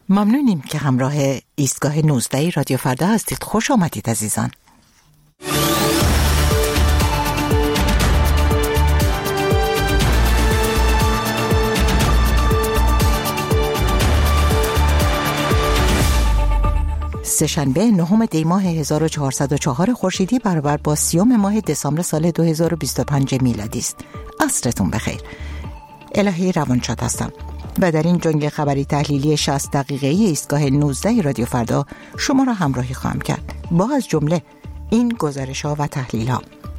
ممنونیم که همراه ایستگاه 19 رادیو فردا هستید. خوش آمدید عزیزان. سه‌شنبه 9 دی ماه 1404 خورشیدی برابر با 30 ماه دسامبر سال 2025 میلادی است. عصرتون بخیر. الهی روانشاد هستم و در این جنگ خبری تحلیلی 60 دقیقه‌ای ایستگاه 19 رادیو فردا شما را همراهی خواهم کرد با از جمله این گزارش‌ها و تحلیل‌ها: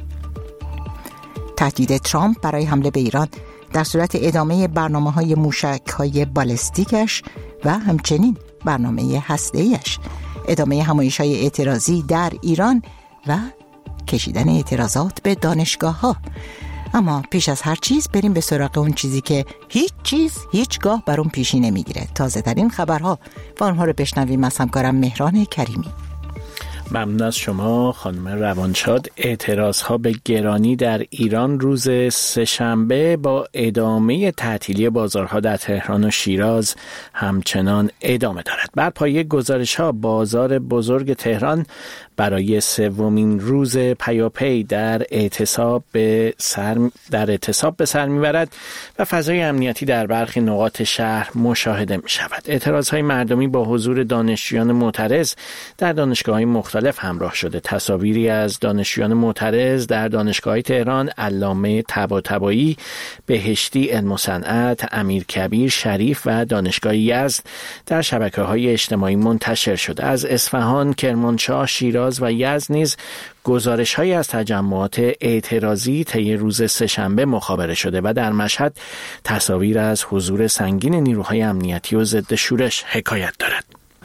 تهدید ترامپ برای حمله به ایران در صورت ادامه برنامه‌های موشک‌های بالستیکش و همچنین برنامه هسته‌ایش، ادامه همایش‌های اعتراضی در ایران و کشیدن اعتراضات به دانشگاه‌ها. اما پیش از هر چیز بریم به سراغ اون چیزی که هیچگاه بر اون پیشی نمیگیره. تازه ترین خبرها و آنها رو بشنویم از همکارم مهران کریمی. ممنون از شما خانم روانشاد. اعتراضها به گرانی در ایران روز سه‌شنبه با ادامه تعطیلی بازارها در تهران و شیراز همچنان ادامه دارد. بر پایه گزارش‌ها بازار بزرگ تهران برای سومین روز پیاپی در اعتصاب به سر میبرد و فضای امنیتی در برخی نقاط شهر مشاهده می شود. اعتراضهای مردمی با حضور دانشجویان معترض در دانشگاه‌های مختلف همراه شده. تصاویری از دانشجویان معترض در دانشگاه‌های تهران، علامه طباطبایی، بهشتی علم و صنعت، امیرکبیر شریف و دانشگاه یزد در شبکه‌های اجتماعی منتشر شده. از اصفهان، کرمانشاه، شیراز و یزد نیز گزارش‌هایی از تجمعات اعتراضی طی روز سه‌شنبه مخابره شده و در مشهد تصاویر از حضور سنگین نیروهای امنیتی و ضد شورش حکایت دارد.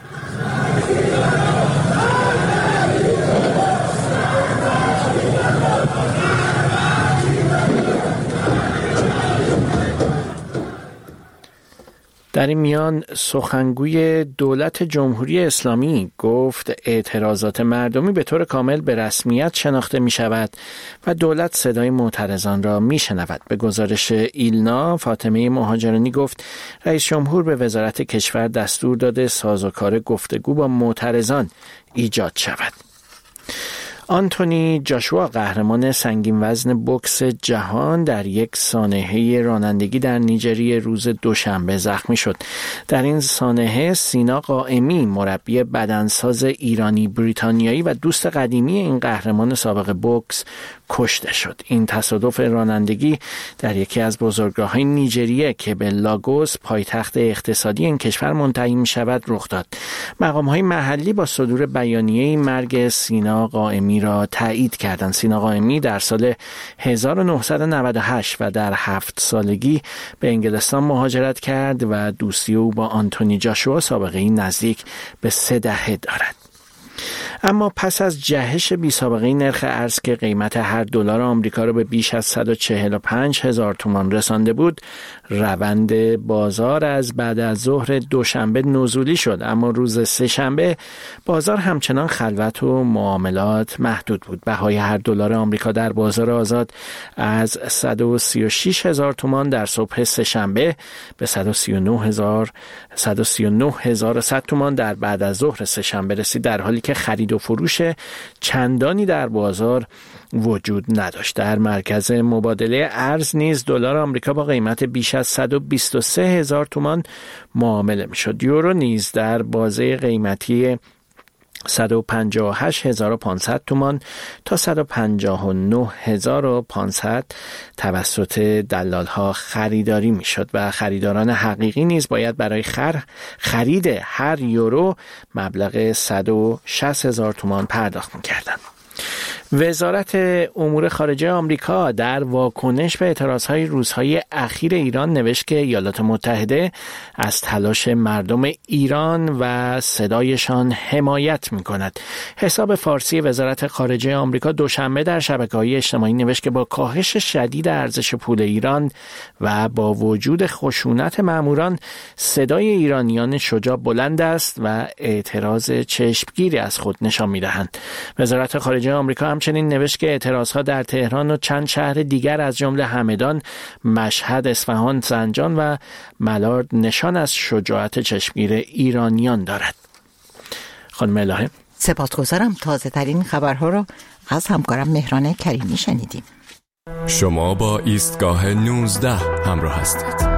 در این میان سخنگوی دولت جمهوری اسلامی گفت اعتراضات مردمی به طور کامل به رسمیت شناخته می شود و دولت صدای معترضان را می شنود. به گزارش ایلنا، فاطمه مهاجرانی گفت رئیس جمهور به وزارت کشور دستور داده سازوکار گفتگو با معترضان ایجاد شود. آنتونی جاشوا، قهرمان سنگین وزن بوکس جهان، در یک سانحه رانندگی در نیجریه روز دوشنبه زخمی شد. در این سانحه سینا قائمی، مربی بدنساز ایرانی بریتانیایی و دوست قدیمی این قهرمان سابق بوکس، کشته شد. این تصادف رانندگی در یکی از بزرگراه‌های نیجریه که به لاگوس، پایتخت اقتصادی این کشور منتهی می‌شود، رخ داد. مقام‌های محلی با صدور بیانیه مرگ سینا قائمی را تایید کردند. سینا قائمی در سال 1998 و در 7 سالگی به انگلستان مهاجرت کرد و دوستی او با آنتونی جاشوا سابقه‌ای نزدیک به 3 دهه دارد. اما پس از جهش بی سابقه نرخ ارز که قیمت هر دلار آمریکا را به بیش از 145,000 تومان رسانده بود، روند بازار از بعد از ظهر دوشنبه نزولی شد. اما روز سه‌شنبه بازار همچنان خلوت و معاملات محدود بود. بهای هر دلار آمریکا در بازار آزاد از 136,000 تومان در صبح سه‌شنبه به 139,100 تومان در بعد از ظهر سه‌شنبه رسید، در حالی که خرید و فروش چندانی در بازار وجود نداشت. در مرکز مبادله ارز نیز دلار آمریکا با قیمت بیش از 123,000 تومان معامله می‌شد. یورو نیز در بازه قیمتی 158,500 تومان تا 159,500 توسط دلال‌ها خریداری می‌شد و خریداران حقیقی نیز باید برای خرید هر یورو مبلغ 160,000 تومان پرداخت می‌کردند. وزارت امور خارجه آمریکا در واکنش به اعتراضهای روزهای اخیر ایران نوشت که ایالات متحده از تلاش مردم ایران و صدایشان حمایت می‌کند. حساب فارسی وزارت خارجه آمریکا دوشنبه در شبکه‌های اجتماعی نوشت که با کاهش شدید ارزش پول ایران و با وجود خشونت ماموران، صدای ایرانیان شجاع بلند است و اعتراض چشمگیری از خود نشان می‌دهند. وزارت خارجه آمریکا هم همچنین نوشت که اعتراضها در تهران و چند شهر دیگر از جمله همدان، مشهد، اصفهان، زنجان و ملارد نشان از شجاعت چشمگیر ایرانیان دارد. خانم الهه، سپاسگزارم. تازه ترین خبرها رو از همکارم مهران کریمی شنیدیم. شما با ایستگاه 19 همراه هستید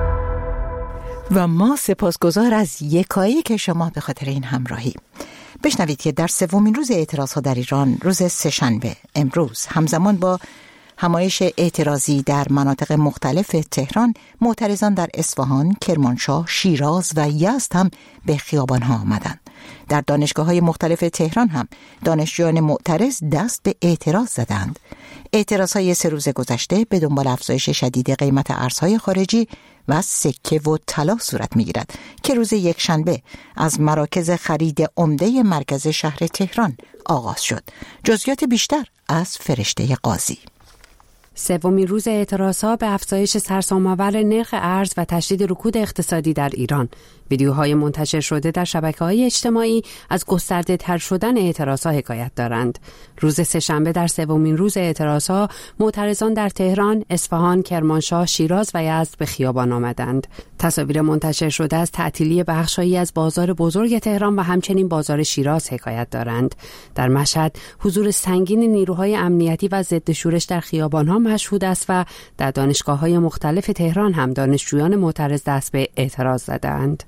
و ما سپاسگزار از یکایی که شما به خاطر این همراهی. بشنوید که در سومین روز اعتراضها در ایران، روز سه‌شنبه امروز، همزمان با همایش اعتراضی در مناطق مختلف تهران، معترضان در اصفهان، کرمانشاه، شیراز و یزد هم به خیابان‌ها آمدند. در دانشگاه‌های مختلف تهران هم دانشجویان معترض دست به اعتراض زدند. اعتراضهای 3 روز گذشته به دنبال افزایش شدید قیمت ارزهای خارجی و سکه و طلا صورت می‌گیرد که روز یکشنبه از مراکز خرید عمده مرکز شهر تهران آغاز شد. جزئیات بیشتر از فرشته قاضی. سومین روز اعتراضها به افزایش سرسام‌آور نرخ ارز و تشدید رکود اقتصادی در ایران. ویدیوهای منتشر شده در شبکه‌های اجتماعی از گسترده‌تر شدن اعتراضها حکایت دارند. روز سه‌شنبه در سومین روز اعتراضها، معترضان در تهران، اصفهان، کرمانشاه، شیراز و یزد به خیابان آمدند. تصاویر منتشر شده از تعطیلی بخش‌هایی از بازار بزرگ تهران و همچنین بازار شیراز حکایت دارند. در مشهد حضور سنگین نیروهای امنیتی و ضد شورش در خیابان‌ها مشهود است و در دانشگاه‌های مختلف تهران هم دانشجویان معترض دست به اعتراض زدند.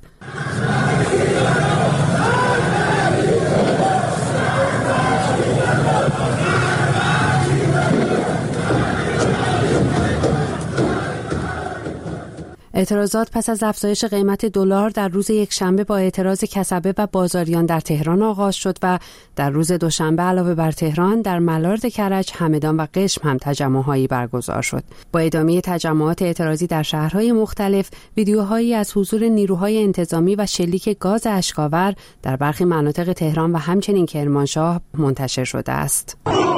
اعتراضات پس از افزایش قیمت دلار در روز یکشنبه با اعتراض کسبه و بازاریان در تهران آغاز شد و در روز دوشنبه علاوه بر تهران در ملارد کرج، همدان و قشم هم تجمع‌هایی برگزار شد. با ادامه تجمعات اعتراضی در شهرهای مختلف، ویدیوهایی از حضور نیروهای انتظامی و شلیک گاز اشک‌آور در برخی مناطق تهران و همچنین کرمانشاه منتشر شده است.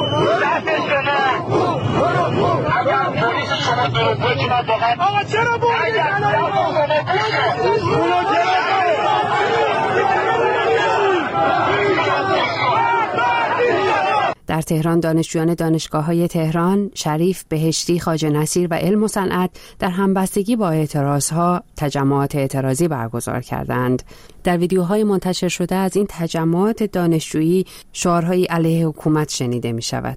در تهران دانشجویان دانشگاه‌های تهران، شریف، بهشتی، خواجه نصیر و علم و صنعت در همبستگی با اعتراضها تجمعات اعتراضی برگزار کردند. در ویدیوهای منتشر شده از این تجمعات دانشجویی شعارهایی علیه حکومت شنیده می شود.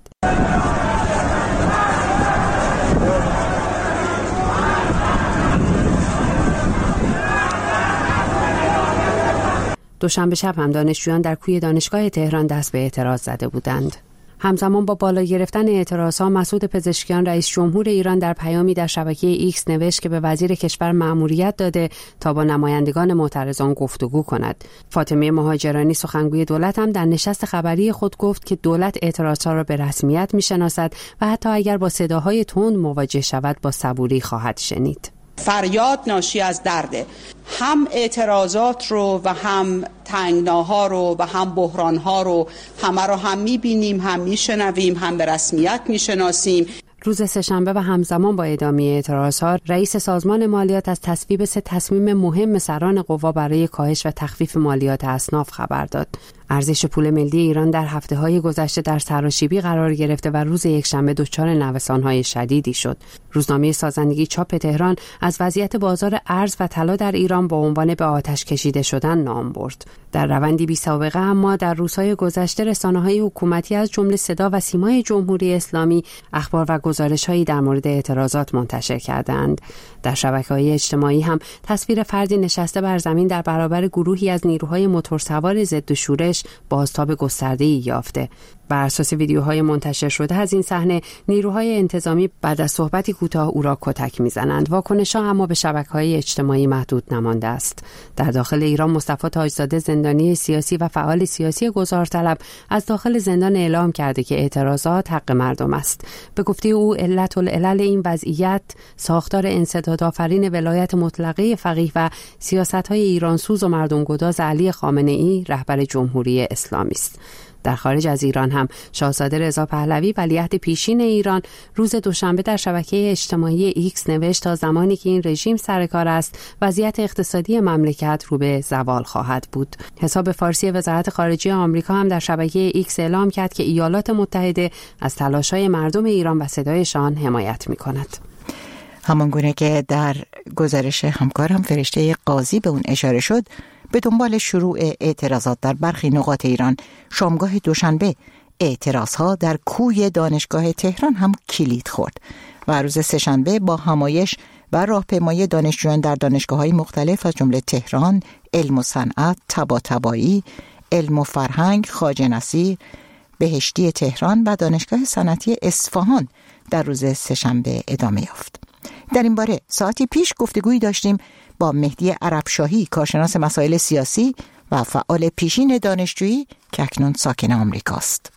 دوشنبه شب هم دانشجویان در کوی دانشگاه تهران دست به اعتراض زده بودند. همزمان با بالا گرفتن اعتراضها، مسعود پزشکیان رئیس جمهور ایران در پیامی در شبکه ایکس نوشت که به وزیر کشور مأموریت داده تا با نمایندگان معترضان گفتگو کند. فاطمه مهاجرانی سخنگوی دولت هم در نشست خبری خود گفت که دولت اعتراضها را به رسمیت میشناسد و حتی اگر با صداهای تند مواجه شود با صبوری خواهد شنید. فریاد ناشی از درده. هم اعتراضات رو و هم تنگناها رو و هم بحرانها رو همه رو هم میبینیم، هم میشنویم، هم به رسمیت میشناسیم. روز سه‌شنبه و همزمان با ادامه اعتراضها، رئیس سازمان مالیات از تصویب 3 تصمیم مهم سران قوا برای کاهش و تخفیف مالیات اصناف خبر داد. ارزش پول ملی ایران در هفته‌های گذشته در سراشیبی قرار گرفته و روز یکشنبه دچار نوسان‌های شدیدی شد. روزنامه سازندگی چاپ تهران از وضعیت بازار ارز و طلا در ایران با عنوان به آتش کشیده شدن نام برد. در روندی بی سابقه اما در روزهای گذشته رسانه‌های حکومتی از جمله صدا و سیمای جمهوری اسلامی اخبار و گزارش‌هایی در مورد اعتراضات منتشر کردند. در شبکه‌های اجتماعی هم تصویر فردی نشسته بر زمین در برابر گروهی از نیروهای موتورسوار ضد شورش بازتاب گسترده‌ای یافته. بر اساس ویدیوهای منتشر شده از این صحنه، نیروهای انتظامی بعد از صحبتی کوتاه او را کتک می‌زنند. واکنش‌ها اما به شبکه‌های اجتماعی محدود نمانده است. در داخل ایران مصطفی تاجزاده، زندانی سیاسی و فعال سیاسی گذارطلب، از داخل زندان اعلام کرده که اعتراضات حق مردم است. به گفته او علت العلل این وضعیت ساختار انسدادآفرین ولایت مطلقه فقیه و سیاست‌های ایرانسوز و مردم‌گداز علی خامنه‌ای رهبر جمهوری اسلامی است. در خارج از ایران هم شاهزاده رضا پهلوی ولیعهد پیشین ایران روز دوشنبه در شبکه اجتماعی ایکس نوشت تا زمانی که این رژیم سر کار است وضعیت اقتصادی مملکت رو به زوال خواهد بود. حساب فارسی وزارت خارجه آمریکا هم در شبکه ایکس اعلام کرد که ایالات متحده از تلاش‌های مردم ایران و صدایشان حمایت می‌کند. همانگونه که در گزارش همکارم فرشته قاضی به اون اشاره شد، به دنبال شروع اعتراضات در برخی نقاط ایران شامگاه دوشنبه اعتراضها در کوی دانشگاه تهران هم کلید خورد و روز سه‌شنبه با همایش و راهپیمایی دانشجویان در دانشگاه‌های مختلف از جمله تهران، علم و صنعت، طباطبایی، علم و فرهنگ، خواجه نصیر، بهشتی تهران و دانشگاه صنعتی اصفهان در روز سه‌شنبه ادامه یافت. در این باره ساعتی پیش گفتگویی داشتیم با مهدی عربشاهی، کارشناس مسائل سیاسی و فعال پیشین دانشجویی که اکنون ساکن آمریکاست.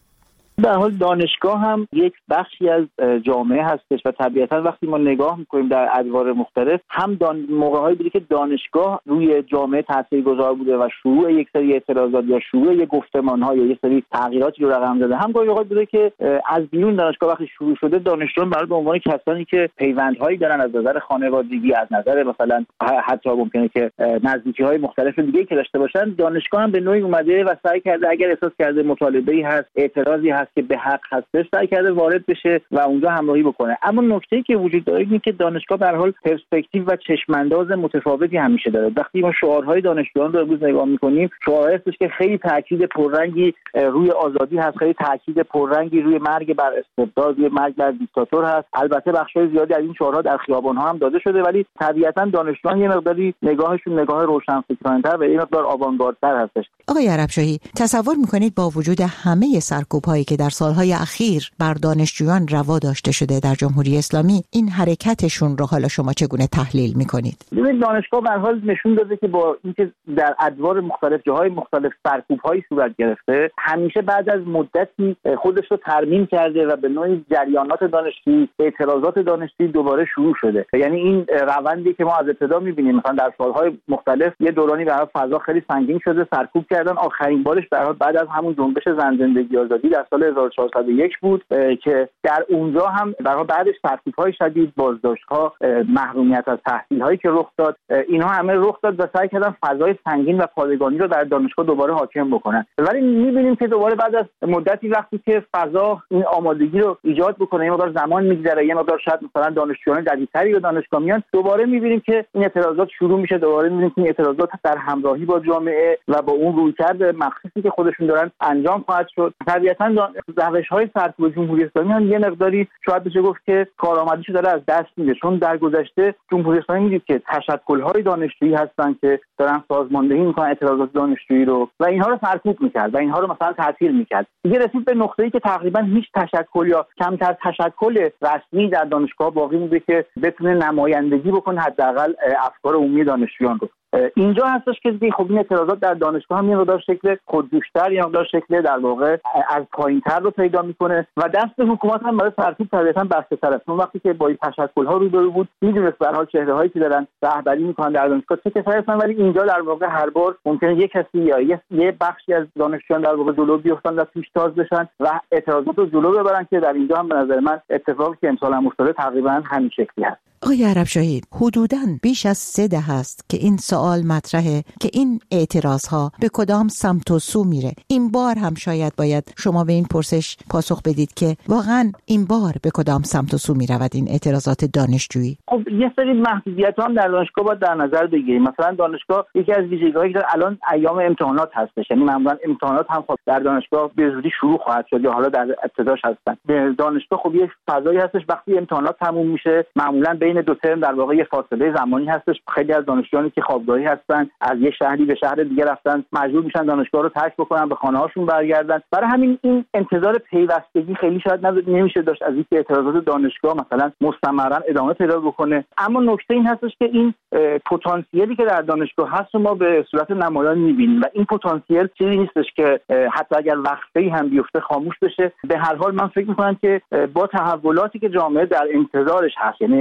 در حال دانشگاه هم یک بخشی از جامعه هستش و طبیعتا وقتی ما نگاه میکنیم در ادوار مختلف هم موقع‌هایی بوده که دانشگاه روی جامعه تاثیرگذار بوده و شروع یک سری اعتراضات یا شروع یک گفتمان‌ها یا یک سری تغییراتی رو رقم زده، هم گاهی اوقات بوده که از بیرون دانشگاه وقتی شروع شده دانشجویان برای به عنوان کسانی که پیوندهایی دارن از نظر خانوادگی، از نظر مثلا حتی ممکنه که نزدیکی‌های مختلف دیگه‌ای که داشته باشن، دانشگاه هم به نوعی اومده و سعی کرده اگر احساس کرده مطالبه‌ای هست، اعتراضی هست که به حق هستش، سعی کرده وارد بشه و اونجا همراهی بکنه. اما نکته‌ای که وجود داره اینه که دانشگاه به هر حال پرسپکتیو و چشم‌انداز متفاوتی همیشه داره. وقتی ما شعارهای دانشجویان رو امروز نگاه می‌کنیم، شعارهایی هستش که خیلی تاکید پررنگی روی آزادی هست، خیلی تاکید پررنگی روی مرگ بر استبداد، روی مرگ بر دیکتاتور هست. البته بخش‌های زیادی از این شعارها در خیابان‌ها هم داده شده، ولی طبیعتاً دانشجویان یه مقداری نگاهشون نگاه روشنفکرانه‌تر و یه مقدار آوانگاردتر هستش. آقای عربشاهی، تصور می‌کنید با وجود همه سرکوب‌هایی که در سالهای اخیر بر دانشجویان روا داشته شده در جمهوری اسلامی، این حرکتشون رو حالا شما چگونه تحلیل می‌کنید؟ ببینید دانشگاه به هر حال نشون داده که با اینکه در ادوار مختلف جاهای مختلف سرکوب‌هایی صورت گرفته، همیشه بعد از مدتی خودش رو ترمیم کرده و به نوعی جریانات دانشجویی، اعتراضات دانشجویی دوباره شروع شده. یعنی این روندی که ما از ابتدا می‌بینیم، مثلا در سالهای مختلف یه دورانی به هر فضا خیلی سنگین شده، سرکوب کردن. آخرین بارش به هر حال بعد از همون جنبش زن زندگی آزادی در سال 1401 بود که در اونجا هم برای بعدش ترتیب‌های شدید، بازداشت‌ها، محرومیت از تحصیل‌هایی که رخ داد، اینها همه رخ داد و سعی کردن فضای سنگین و پادگانی رو در دانشگاه دوباره حاکم بکنن. ولی می‌بینیم که دوباره بعد از مدتی وقتی که فضا این آمادگی رو ایجاد بکنه، یه مقدار زمان می‌گذره، یه مقدار شاید مثلا دانشجویان جدیدتری به دانشگاه میان، دوباره می‌بینیم که این اعتراضات شروع میشه، دوباره می‌بینیم که این اعتراضات در همراهی با جامعه و با اون رویکرد مخصوصی که خودشون دارن انجام خواهد شد. طبیعتاً روش‌های سرکوب جمهوری اسلامی هم یه مقداری شاید بشه گفت که کارآمدیشو داره از دست میده، چون در گذشته جمهوری اسلامی می‌دید که تشکل‌های دانشجویی هستن که دارن سازماندهی می‌کنن اعتراضات دانشجویی رو و اینها رو سرکوب می‌کرد و اینها رو مثلا تعطیل می‌کرد. دیگه رسید به نقطه‌ای که تقریبا هیچ تشکل یا کمتر تشکل رسمی در دانشگاه باقی مونده که بتونه نمایندگی بکنه حداقل افکار عمومی دانشجویان رو. اینجا هستش که خب این اعتراضات در دانشگاه هم یه مقدار شکل خودجوش‌تر، یه مقدار شکل در واقع از پایین‌تر رو پیدا می‌کنه و دست حکومت هم برای سرکوب طبیعتاً بسته‌تر است. اون وقتی که با این تشکل‌ها روبرو بود، می‌دونست به هر حال چهره‌هایی که دارن رهبری می‌کنن در دانشگاه چه کسایی هستن، ولی اینجا در واقع هر بار ممکنه یک کسی یا یه بخشی از دانشجویان در واقع جلو بیفتن و پیشتاز بشن و اعتراضات رو جلو ببرن که در اینجا هم به نظر من اتفاقی که امسال هم افتاده تقریباً همین شکلی هست. آقای عربشاهی، حدوداً بیش از 3 دهه است که این سوال مطرحه که این اعتراضها به کدام سمت و سو میره. این بار هم شاید باید شما به این پرسش پاسخ بدید که واقعاً این بار به کدام سمت و سو میرود این اعتراضات دانشجویی. خب یه سری محدودیت‌ها هم در دانشگاه باید در نظر بگیریم. مثلا دانشگاه یکی از ویژگی‌هایی که الان ایام امتحانات هستش، یعنی معمولاً امتحانات هم خب در دانشگاه به زودی شروع خواهد شد یا حالا در ابتداش هستن. دانشگاه خب یه فضایی هستش وقتی امتحانات تموم میشه، معمولاً بین دو ترم در واقع یه فاصله زمانی هستش. خیلی از دانشجویانی که خوابگاهی هستن از یه شهری به شهر دیگه رفتن مجبور میشن دانشگاه رو ترک بکنن، به خانه‌هاشون برگردن. برای همین این انتظار پیوستگی خیلی شاید نمیشه داشت از اینکه اعتراضات دانشگاه مثلا مستمرا ادامه پیدا بکنه. اما نکته این هستش که این پتانسیلی که در دانشگاه هست ما به صورت نمایان می‌بینیم و این پتانسیل چیزی نیستش که حتی اگر وقفه‌ای هم بیفته خاموش بشه. به هر حال من فکر می‌کنم که با تحولاتی که جامعه در انتظارش هست، یعنی الان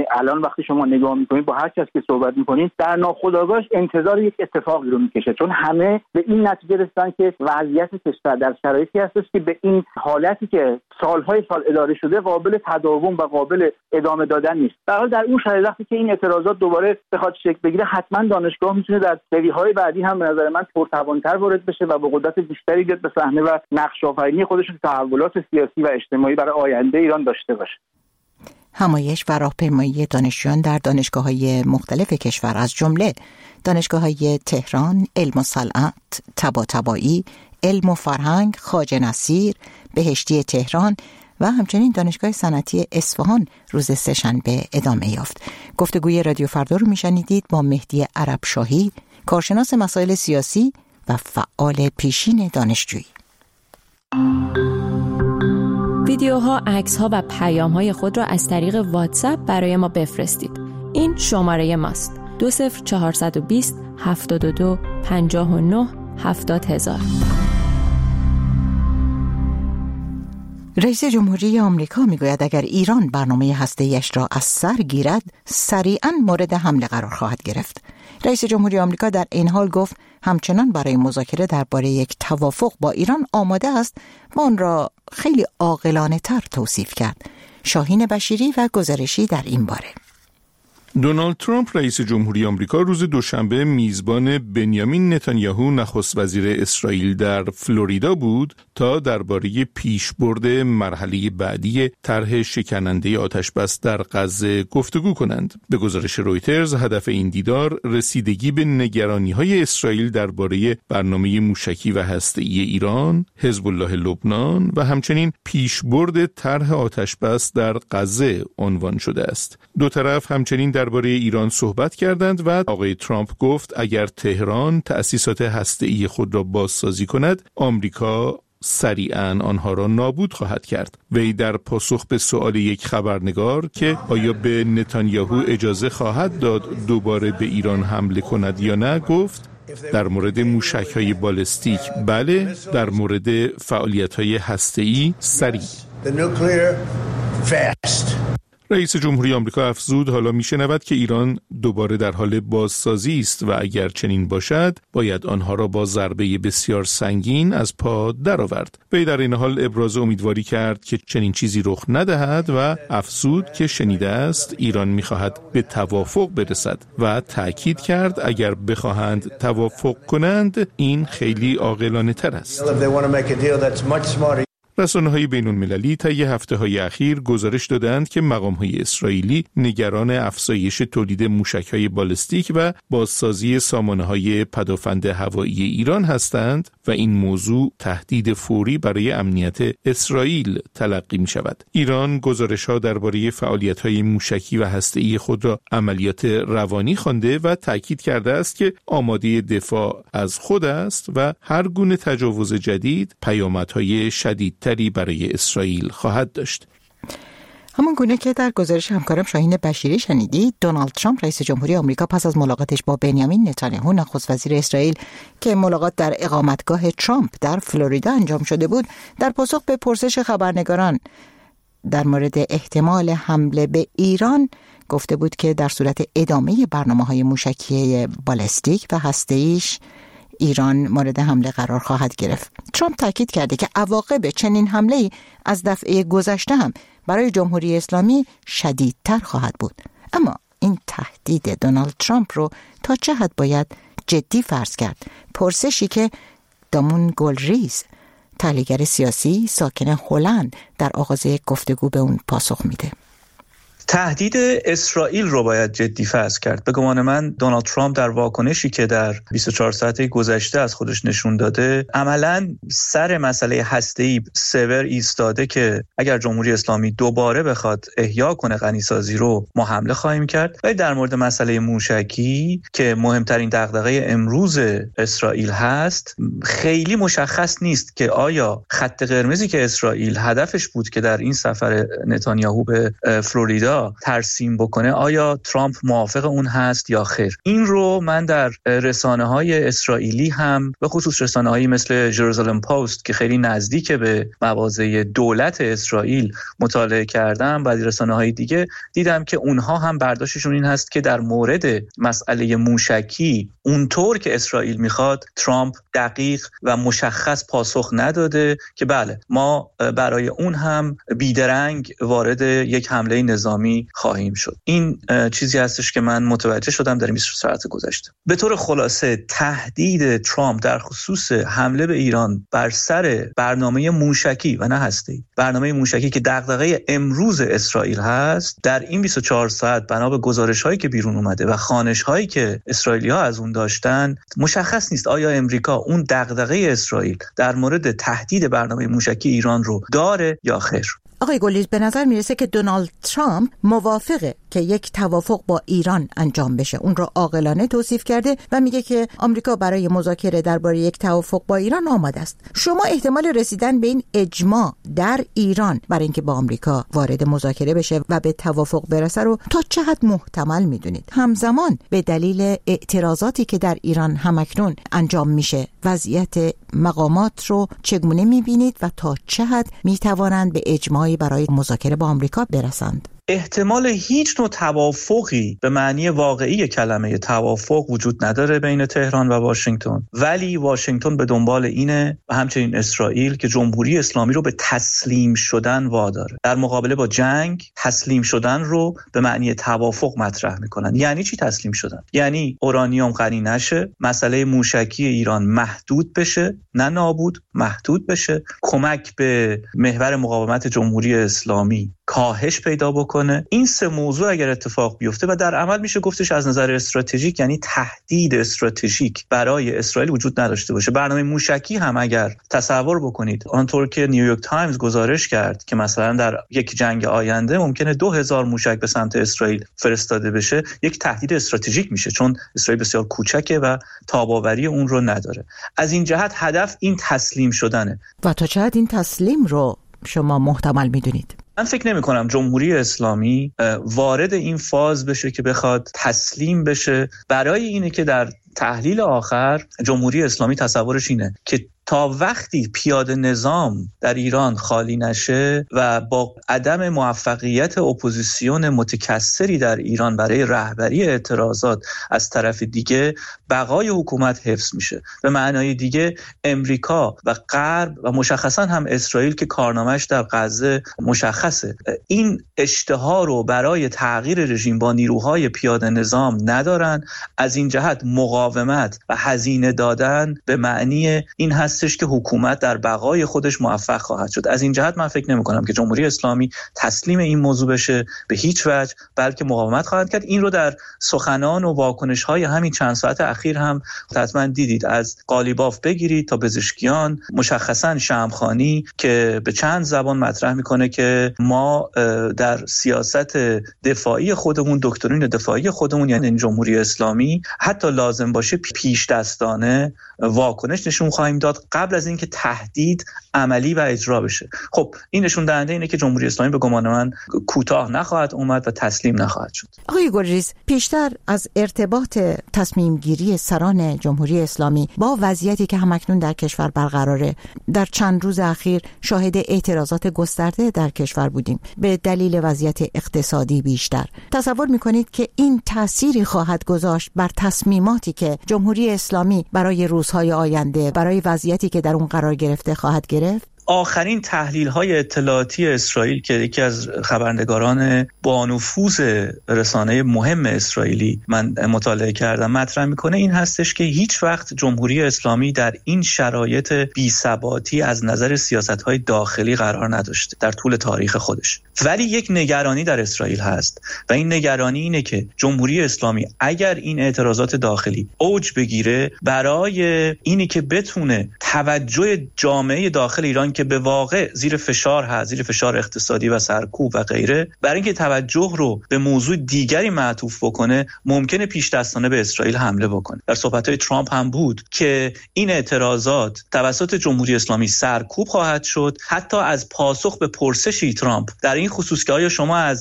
وقتی شما نگاه میکنید با هر کس که صحبت میکنید در ناخودآگاهش انتظار یک اتفاقی رو میکشه، چون همه به این نتیجه رسیدن که وضعیت کشور در شرایطی هستش که به این حالتی که سالهای سال اداره شده قابل تداوم و قابل ادامه دادن نیست. در حال در اون شرایط وقتی که این اعتراضات دوباره بخواد شکل بگیره، حتما دانشگاه میتونه در سری‌های بعدی هم به نظر من پرتوان‌تر وارد بشه و با قدرت بیشتری بیاد به صحنه و نقش آفرینی خودش رو تحولات سیاسی و اجتماعی برای آینده ایران داشته باشه. همایش و راهپیمایی دانشجویان در دانشگاه‌های مختلف کشور از جمله دانشگاه‌های تهران، علم و صنعت، طباطبایی، علم و فرهنگ، خواجه نصیر، بهشتی تهران و همچنین دانشگاه صنعتی اصفهان روز سه‌شنبه ادامه یافت. گفتگوی رادیو فردا رو میشنیدید با مهدی عربشاهی، کارشناس مسائل سیاسی و فعال پیشین دانشجویی. ویدیوها، عکس‌ها و پیام‌های خود را از طریق واتساپ برای ما بفرستید. این شماره ماست: 20420 72 59 70000. رئیس جمهوری آمریکا میگوید اگر ایران برنامه هسته‌ایش را از سر گیرد، سریعاً مورد حمله قرار خواهد گرفت. رئیس جمهوری آمریکا در این حال گفت همچنان برای مذاکره درباره یک توافق با ایران آماده است و آن را خیلی عاقلانه تر توصیف کرد. شاهین بشیری و گزارشی در این باره. دونالد ترامپ رئیس جمهوری آمریکا روز دوشنبه میزبان بنیامین نتانیاهو نخست وزیر اسرائیل در فلوریدا بود تا درباره پیشبرد مرحله بعدی طرح شکننده آتشبس در غزه گفتگو کنند. به گزارش رویترز هدف این دیدار رسیدگی به نگرانی‌های اسرائیل درباره برنامه موشکی و هسته‌ای ایران، حزب الله لبنان و همچنین پیشبرد طرح آتشبس در غزه عنوان شده است. دو طرف همچنین درباره ایران صحبت کردند و آقای ترامپ گفت اگر تهران تأسیسات هسته‌ای خود را بازسازی کند، آمریکا سریعاً آنها را نابود خواهد کرد. وی در پاسخ به سؤال یک خبرنگار که آیا به نتانیاهو اجازه خواهد داد دوباره به ایران حمله کند یا نه گفت در مورد موشک‌های بالستیک بله، در مورد فعالیت‌های هسته‌ای سریع. رئیس جمهوری آمریکا افزود حالا میشنود که ایران دوباره در حال بازسازی است و اگر چنین باشد باید آنها را با ضربه بسیار سنگین از پا درآورد. وی در این حال ابراز امیدواری کرد که چنین چیزی رخ ندهد و افزود که شنیده است ایران میخواهد به توافق برسد و تأکید کرد اگر بخواهند توافق کنند این خیلی عاقلانه تر است. رسانه‌های بین‌المللی طی هفته‌های اخیر گزارش دادند که مقام‌های اسرائیلی نگران افزایش تولید موشک‌های بالستیک و بازسازی سامانه‌های پدافند هوایی ایران هستند و این موضوع تهدید فوری برای امنیت اسرائیل تلقی می‌شود. ایران گزارش‌ها درباره فعالیت‌های موشکی و هسته‌ای خود را عملیات روانی خوانده و تأکید کرده است که آماده دفاع از خود است و هر گونه تجاوز جدید پیامدهای شدید تری برای اسرائیل خواهد داشت. همون گونه که در گزارش همکارم شاهین بشیری شنیدید، دونالد ترامپ رئیس جمهوری آمریکا پس از ملاقاتش با بنیامین نتانیاهو نخست وزیر اسرائیل که ملاقات در اقامتگاه ترامپ در فلوریدا انجام شده بود، در پاسخ به پرسش خبرنگاران در مورد احتمال حمله به ایران گفته بود که در صورت ادامه برنامه‌های موشکی بالستیک و هسته‌ایش ایران مورد حمله قرار خواهد گرفت. ترامپ تاکید کرده که عواقب چنین حمله‌ای از دفعه گذشته هم برای جمهوری اسلامی شدیدتر خواهد بود. اما این تهدید دونالد ترامپ رو تا چه حد باید جدی فرض کرد؟ پرسشی که دامون گلریز، تحلیلگر سیاسی ساکن هلند، در آغاز گفتگو به اون پاسخ میده. تهدید اسرائیل رو باید جدی فرض کرد. به گمان من دونالد ترامپ در واکنشی که در 24 ساعته گذشته از خودش نشون داده عملاً سر مسئله هسته‌ای سور ایستاده که اگر جمهوری اسلامی دوباره بخواد احیا کنه غنیسازی رو ما حمله خواهیم کرد. و در مورد مسئله موشکی که مهمترین دغدغه امروز اسرائیل هست، خیلی مشخص نیست که آیا خط قرمزی که اسرائیل هدفش بود که در این سفر نتانیاهو به فلوریدا فلوریدا ترسیم بکنه، آیا ترامپ موافق اون هست یا خیر. این رو من در رسانه‌های اسرائیلی هم به خصوص رسانه‌هایی مثل ژروزالم پست که خیلی نزدیک به مواضع دولت اسرائیل مطالعه کردم و رسانه‌های دیگه دیدم که اونها هم برداشتشون این هست که در مورد مسئله موشکی اونطور که اسرائیل میخواد ترامپ دقیق و مشخص پاسخ نداده که بله ما برای اون هم بیدرنگ وارد یک حمله نظامی خواهیم شد. این چیزی هستش که من متوجه شدم در این 24 ساعت گذشته. به طور خلاصه تهدید ترامپ در خصوص حمله به ایران بر سر برنامه موشکی و نه هسته‌ای، برنامه موشکی که دغدغه امروز اسرائیل هست، در این 24 ساعت بنا به گزارش‌هایی که بیرون اومده و خوانش‌هایی که اسرائیلی‌ها از اون داشتن مشخص نیست آیا امریکا اون دغدغه اسرائیل در مورد تهدید برنامه موشکی ایران رو داره یا خیر. آقای گلیز، به نظر میرسه که دونالد ترامپ موافقه که یک توافق با ایران انجام بشه. اون رو عاقلانه توصیف کرده و میگه که آمریکا برای مذاکره درباره یک توافق با ایران آماده است. شما احتمال رسیدن به این اجماع در ایران برای اینکه با آمریکا وارد مذاکره بشه و به توافق برسه رو تا چه حد محتمل میدونید؟ همزمان به دلیل اعتراضاتی که در ایران همکنون انجام میشه، وضعیت مقامات رو چگونه میبینید و تا چه حد میتوانند به اجماعی برای مذاکره با آمریکا برسند؟ احتمال هیچ نوع توافقی به معنی واقعی کلمه توافق وجود نداره بین تهران و واشنگتن، ولی واشنگتن به دنبال اینه و همچنین اسرائیل که جمهوری اسلامی رو به تسلیم شدن واداره. در مقابله با جنگ تسلیم شدن رو به معنی توافق مطرح میکنن. یعنی چی تسلیم شدن؟ یعنی اورانیوم غنی نشه، مسئله موشکی ایران محدود بشه، نه نابود، محدود بشه، کمک به محور مقاومت جمهوری اسلامی کاهش پیدا بکنه. این سه موضوع اگر اتفاق بیفته و در عمل میشه گفتش از نظر استراتژیک، یعنی تهدید استراتژیک برای اسرائیل وجود نداشته باشه. برنامه موشکی هم اگر تصور بکنید آنطور که نیویورک تایمز گزارش کرد که مثلا در یک جنگ آینده ممکنه 2000 موشک به سمت اسرائیل فرستاده بشه، یک تهدید استراتژیک میشه چون اسرائیل بسیار کوچکه و تاباوری اون رو نداره. از این جهت هدف این تسلیم شدنه. و تا چه حد این تسلیم رو شما محتمل میدونید؟ من فکر نمی کنم جمهوری اسلامی وارد این فاز بشه که بخواد تسلیم بشه. برای اینه که در تحلیل آخر جمهوری اسلامی تصورش اینه که تا وقتی پیاده نظام در ایران خالی نشه و با عدم موفقیت اپوزیسیون متکثری در ایران برای رهبری اعتراضات از طرف دیگه، بقای حکومت حفظ میشه. به معنای دیگه امریکا و غرب و مشخصا هم اسرائیل که کارنامه‌اش در غزه مشخصه، این اشتها رو برای تغییر رژیم با نیروهای پیاده نظام ندارن. از این جهت مقاومت و هزینه دادن به معنی این هستش که حکومت در بقای خودش موفق خواهد شد. از این جهت من فکر نمی کنم که جمهوری اسلامی تسلیم این موضوع بشه به هیچ وجه، بلکه مقاومت خواهد کرد. این رو در سخنان و واکنش های همین چند ساعت اخیر هم حتما دیدید، از قالیباف بگیرید تا پزشکیان، مشخصا شمخانی که به چند زبان مطرح میکنه که ما در سیاست دفاعی خودمون، دکترین دفاعی خودمون یعنی جمهوری اسلامی، حتی لازم باشه پیش دستانه واکنش نشون خواهیم داد قبل از اینکه تهدید عملی و اجرا بشه. خب این نشون دهنده اینه که جمهوری اسلامی به گمان من کوتاه نخواهد اومد و تسلیم نخواهد شد. آقای گلریز، پیشتر از ارتباط تصمیم گیری سران جمهوری اسلامی با وضعیتی که همکنون در کشور برقراره، در چند روز اخیر شاهد اعتراضات گسترده در کشور بودیم به دلیل وضعیت اقتصادی بیشتر. تصور میکنید که این تأثیری خواهد گذاشت بر تصمیماتی که جمهوری اسلامی برای روزهای آینده، برای وضعیتی که در اون قرار گرفته خواهد گرفت؟ آخرین تحلیل‌های اطلاعاتی اسرائیل که یکی از خبرنگاران با نفوذ رسانه مهم اسرائیلی من مطالعه کردم مطرح میکنه این هستش که هیچ وقت جمهوری اسلامی در این شرایط بی‌ثباتی از نظر سیاست‌های داخلی قرار نداشته در طول تاریخ خودش. ولی یک نگرانی در اسرائیل هست و این نگرانی اینه که جمهوری اسلامی اگر این اعتراضات داخلی اوج بگیره، برای اینی که بتونه توجه جامعه داخل ایران که به واقع زیر فشار هست، زیر فشار اقتصادی و سرکوب و غیره، برای اینکه توجه رو به موضوع دیگری معطوف بکنه، ممکنه پیش دستانه به اسرائیل حمله بکنه. در صحبت‌های ترامپ هم بود که این اعتراضات توسط جمهوری اسلامی سرکوب خواهد شد، حتی از پاسخ به پرسشی ترامپ در این خصوص که آیا شما از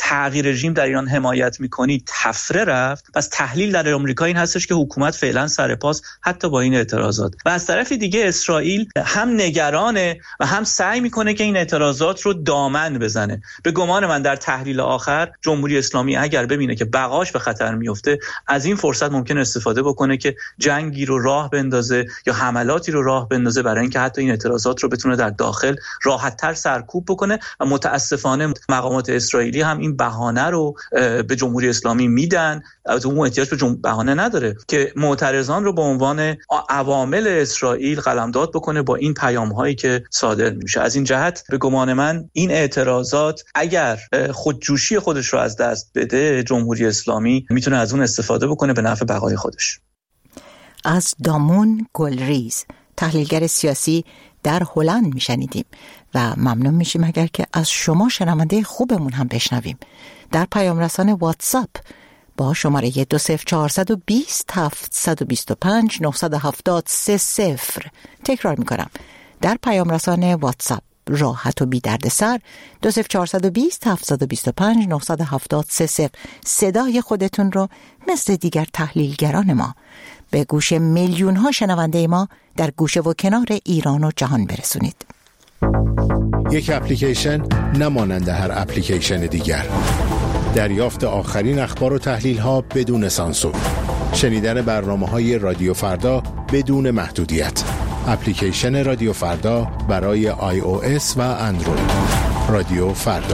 تغییر رژیم در ایران حمایت میکنید طفره رفت. پس تحلیل در آمریکا این هستش که حکومت فعلا سر پاس حتی با این اعتراضات. و از طرف دیگه اسرائیل هم نگرانه و هم سعی میکنه که این اعتراضات رو دامن بزنه. به گمان من در تحلیل آخر جمهوری اسلامی اگر ببینه که بقاش به خطر میفته، از این فرصت ممکن استفاده بکنه که جنگی رو راه بندازه یا حملاتی رو راه بندازه برای اینکه حتی این اعتراضات رو بتونه در داخل راحت‌تر سرکوب بکنه. و متاسفانه مقامات اسرائیلی هم این بهانه رو به جمهوری اسلامی میدن. البته اون احتیاج به بهانه نداره که معترضان رو به عنوان عوامل اسرائیل قلمداد بکنه با این پیام‌هایی که صادر میشه. از این جهت به گمان من این اعتراضات اگر خودجوشی خودش رو از دست بده، جمهوری اسلامی میتونه از اون استفاده بکنه به نفع بقای خودش. از دامون گلریز، تحلیلگر سیاسی در هلند میشنیدیم و ممنون میشیم اگر که از شما شنونده خوبمون هم بشنویم در پیام رسان واتساپ با شماره 20420 725 970 تکرار میکنم. در پیام رسان واتساپ راحت و بی درد سر 20420 725 970 صدای خودتون رو مثل دیگر تحلیلگران ما به گوش میلیون ها شنونده ما در گوشه و کنار ایران و جهان برسونید. یک اپلیکیشن نمانند هر اپلیکیشن دیگر. دریافت آخرین اخبار و تحلیل ها بدون سانسور. شنیدن برنامه‌های رادیو فردا بدون محدودیت. اپلیکیشن رادیو فردا برای iOS و اندروید. رادیو فردا.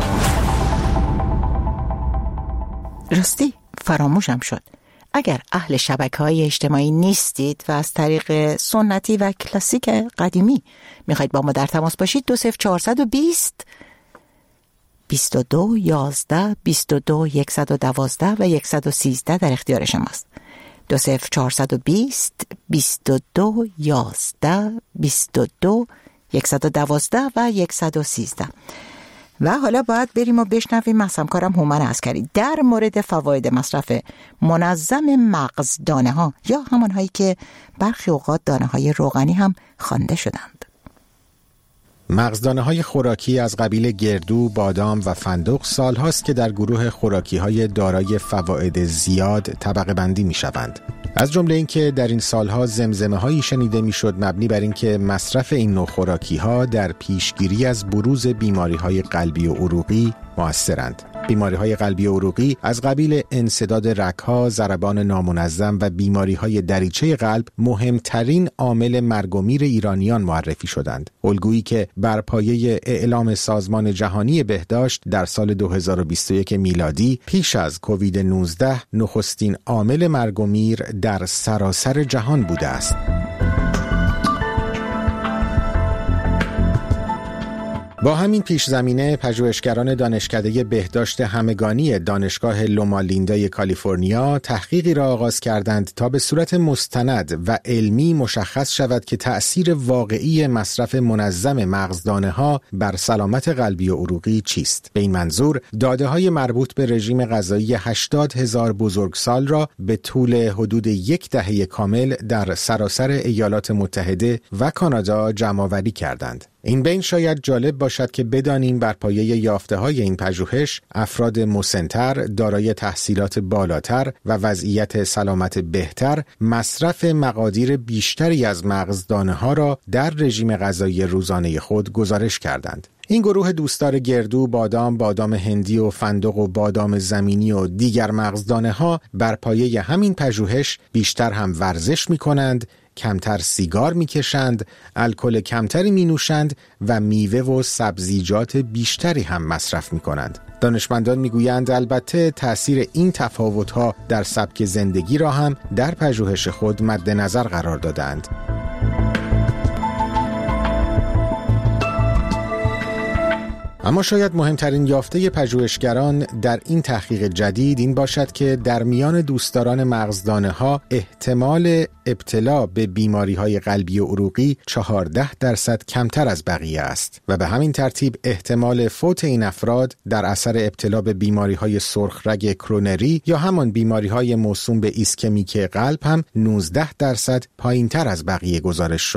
راستی فراموشم شد. اگر اهل شبکه‌های اجتماعی نیستید و از طریق سنتی و کلاسیک قدیمی میخواید با ما در تماس باشید 20420 22 11 22 112 و 113 در اختیار شماست. 20420 22 11 22 112 و 113. و حالا باید بریم و بشنویم از همکارم هومن عسکری در مورد فواید مصرف منظم مغزدانه ها یا همانهایی که برخی اوقات دانه های روغنی هم خوانده شدند. مغزدانه‌های خوراکی از قبیل گردو، بادام و فندق سالهاست که در گروه خوراکی‌های دارای فواید زیاد طبقه بندی می‌شوند. از جمله اینکه در این سالها زمزمه‌هایی شنیده می‌شد مبنی بر اینکه مصرف این نوع خوراکی‌ها در پیشگیری از بروز بیماری‌های قلبی و عروقی مؤثرند. بیماری‌های قلبی و عروقی از قبیل انسداد رگ‌ها، ضربان نامنظم و بیماری‌های دریچه قلب مهمترین عامل مرگ و میر ایرانیان معرفی شدند. الگویی که بر پایه اعلام سازمان جهانی بهداشت در سال 2021 میلادی پیش از کووید 19 نخستین عامل مرگ و میر در سراسر جهان بوده است. با همین پیش زمینه پژوهشگران دانشکده بهداشت همگانی دانشگاه لوما لیندا کالیفرنیا تحقیقی را آغاز کردند تا به صورت مستند و علمی مشخص شود که تأثیر واقعی مصرف منظم مغزدانه‌ها بر سلامت قلبی و عروقی چیست. به این منظور داده‌های مربوط به رژیم غذایی 80,000 بزرگسال را به طول حدود 1 دهه کامل در سراسر ایالات متحده و کانادا جمع‌آوری کردند. این بین شاید جالب باشد که بدانیم بر پایه یافته‌های این پژوهش افراد مسن‌تر، دارای تحصیلات بالاتر و وضعیت سلامت بهتر مصرف مقادیر بیشتری از مغزدانه‌ها را در رژیم غذایی روزانه خود گزارش کردند. این گروه دوستدار گردو، بادام هندی و فندق و بادام زمینی و دیگر مغزدانه‌ها بر پایه همین پژوهش بیشتر هم ورزش می‌کنند، کمتر سیگار میکشند، الکل کمتری مینوشند و میوه و سبزیجات بیشتری هم مصرف میکنند. دانشمندان میگویند البته تأثیر این تفاوت‌ها در سبک زندگی را هم در پژوهش خود مد نظر قرار دادند. اما شاید مهمترین یافته پژوهشگران در این تحقیق جدید این باشد که در میان دوستداران مغزدانه‌ها احتمال ابتلا به بیماری‌های قلبی و عروقی 14% کمتر از بقیه است و به همین ترتیب احتمال فوت این افراد در اثر ابتلا به بیماری‌های سرخرگ کرونری یا همان بیماری‌های موسوم به ایسکمیک قلب هم 19% پایین‌تر از بقیه گزارش شده.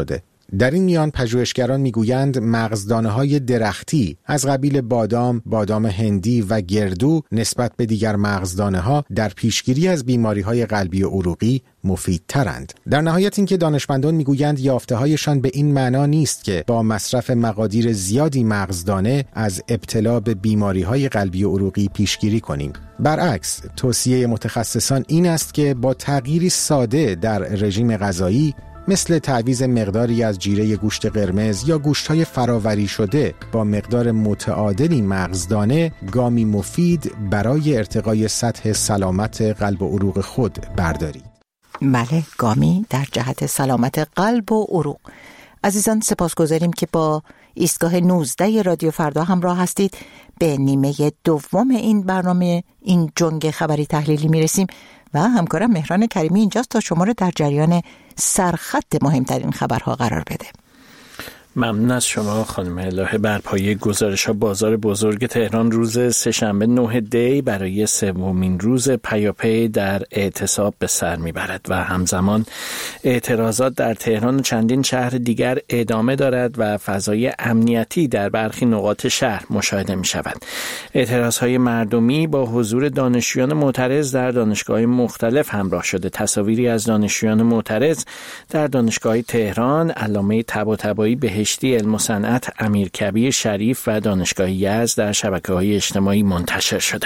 در این میان پژوهشگران میگویند مغزدانه‌های درختی از قبیل بادام، بادام هندی و گردو نسبت به دیگر مغزدانه‌ها در پیشگیری از بیماری‌های قلبی و عروقی مفیدترند. در نهایت اینکه دانشمندان میگویند یافته‌هایشان به این معنا نیست که با مصرف مقادیر زیادی مغزدانه از ابتلا به بیماری‌های قلبی و عروقی پیشگیری کنیم. برعکس، توصیه متخصصان این است که با تغییری ساده در رژیم غذایی مثل تعویض مقداری از جیره گوشت قرمز یا گوشت‌های فراوری شده با مقدار متعادلی مغزدانه گامی مفید برای ارتقای سطح سلامت قلب و عروق خود بردارید. بله، گامی در جهت سلامت قلب و عروق. عزیزان سپاسگزاریم که با ایستگاه 19 رادیو فردا همراه هستید. به نیمه دوم این برنامه، این جنگ خبری تحلیلی میرسیم و همکارم مهران کریمی اینجاست تا شما رو در جریان سرخط مهمترین خبرها قرار بده. ممنون از شما خانم الهه. بر پایه گزارش‌ها بازار بزرگ تهران روز سه‌شنبه 9 دی برای سومین روز پیاپی در اعتصاب به سر میبرد و همزمان اعتراضات در تهران و چندین شهر دیگر ادامه دارد و فضای امنیتی در برخی نقاط شهر مشاهده می‌شود. اعتراضهای مردمی با حضور دانشجویان معترض در دانشگاه‌های مختلف همراه شده. تصاویری از دانشجویان معترض در دانشگاه تهران، علامه طباطبایی بهشتی علم و صنعت امیرکبیر شریف و دانشگاه یزد در شبکه‌های اجتماعی منتشر شده.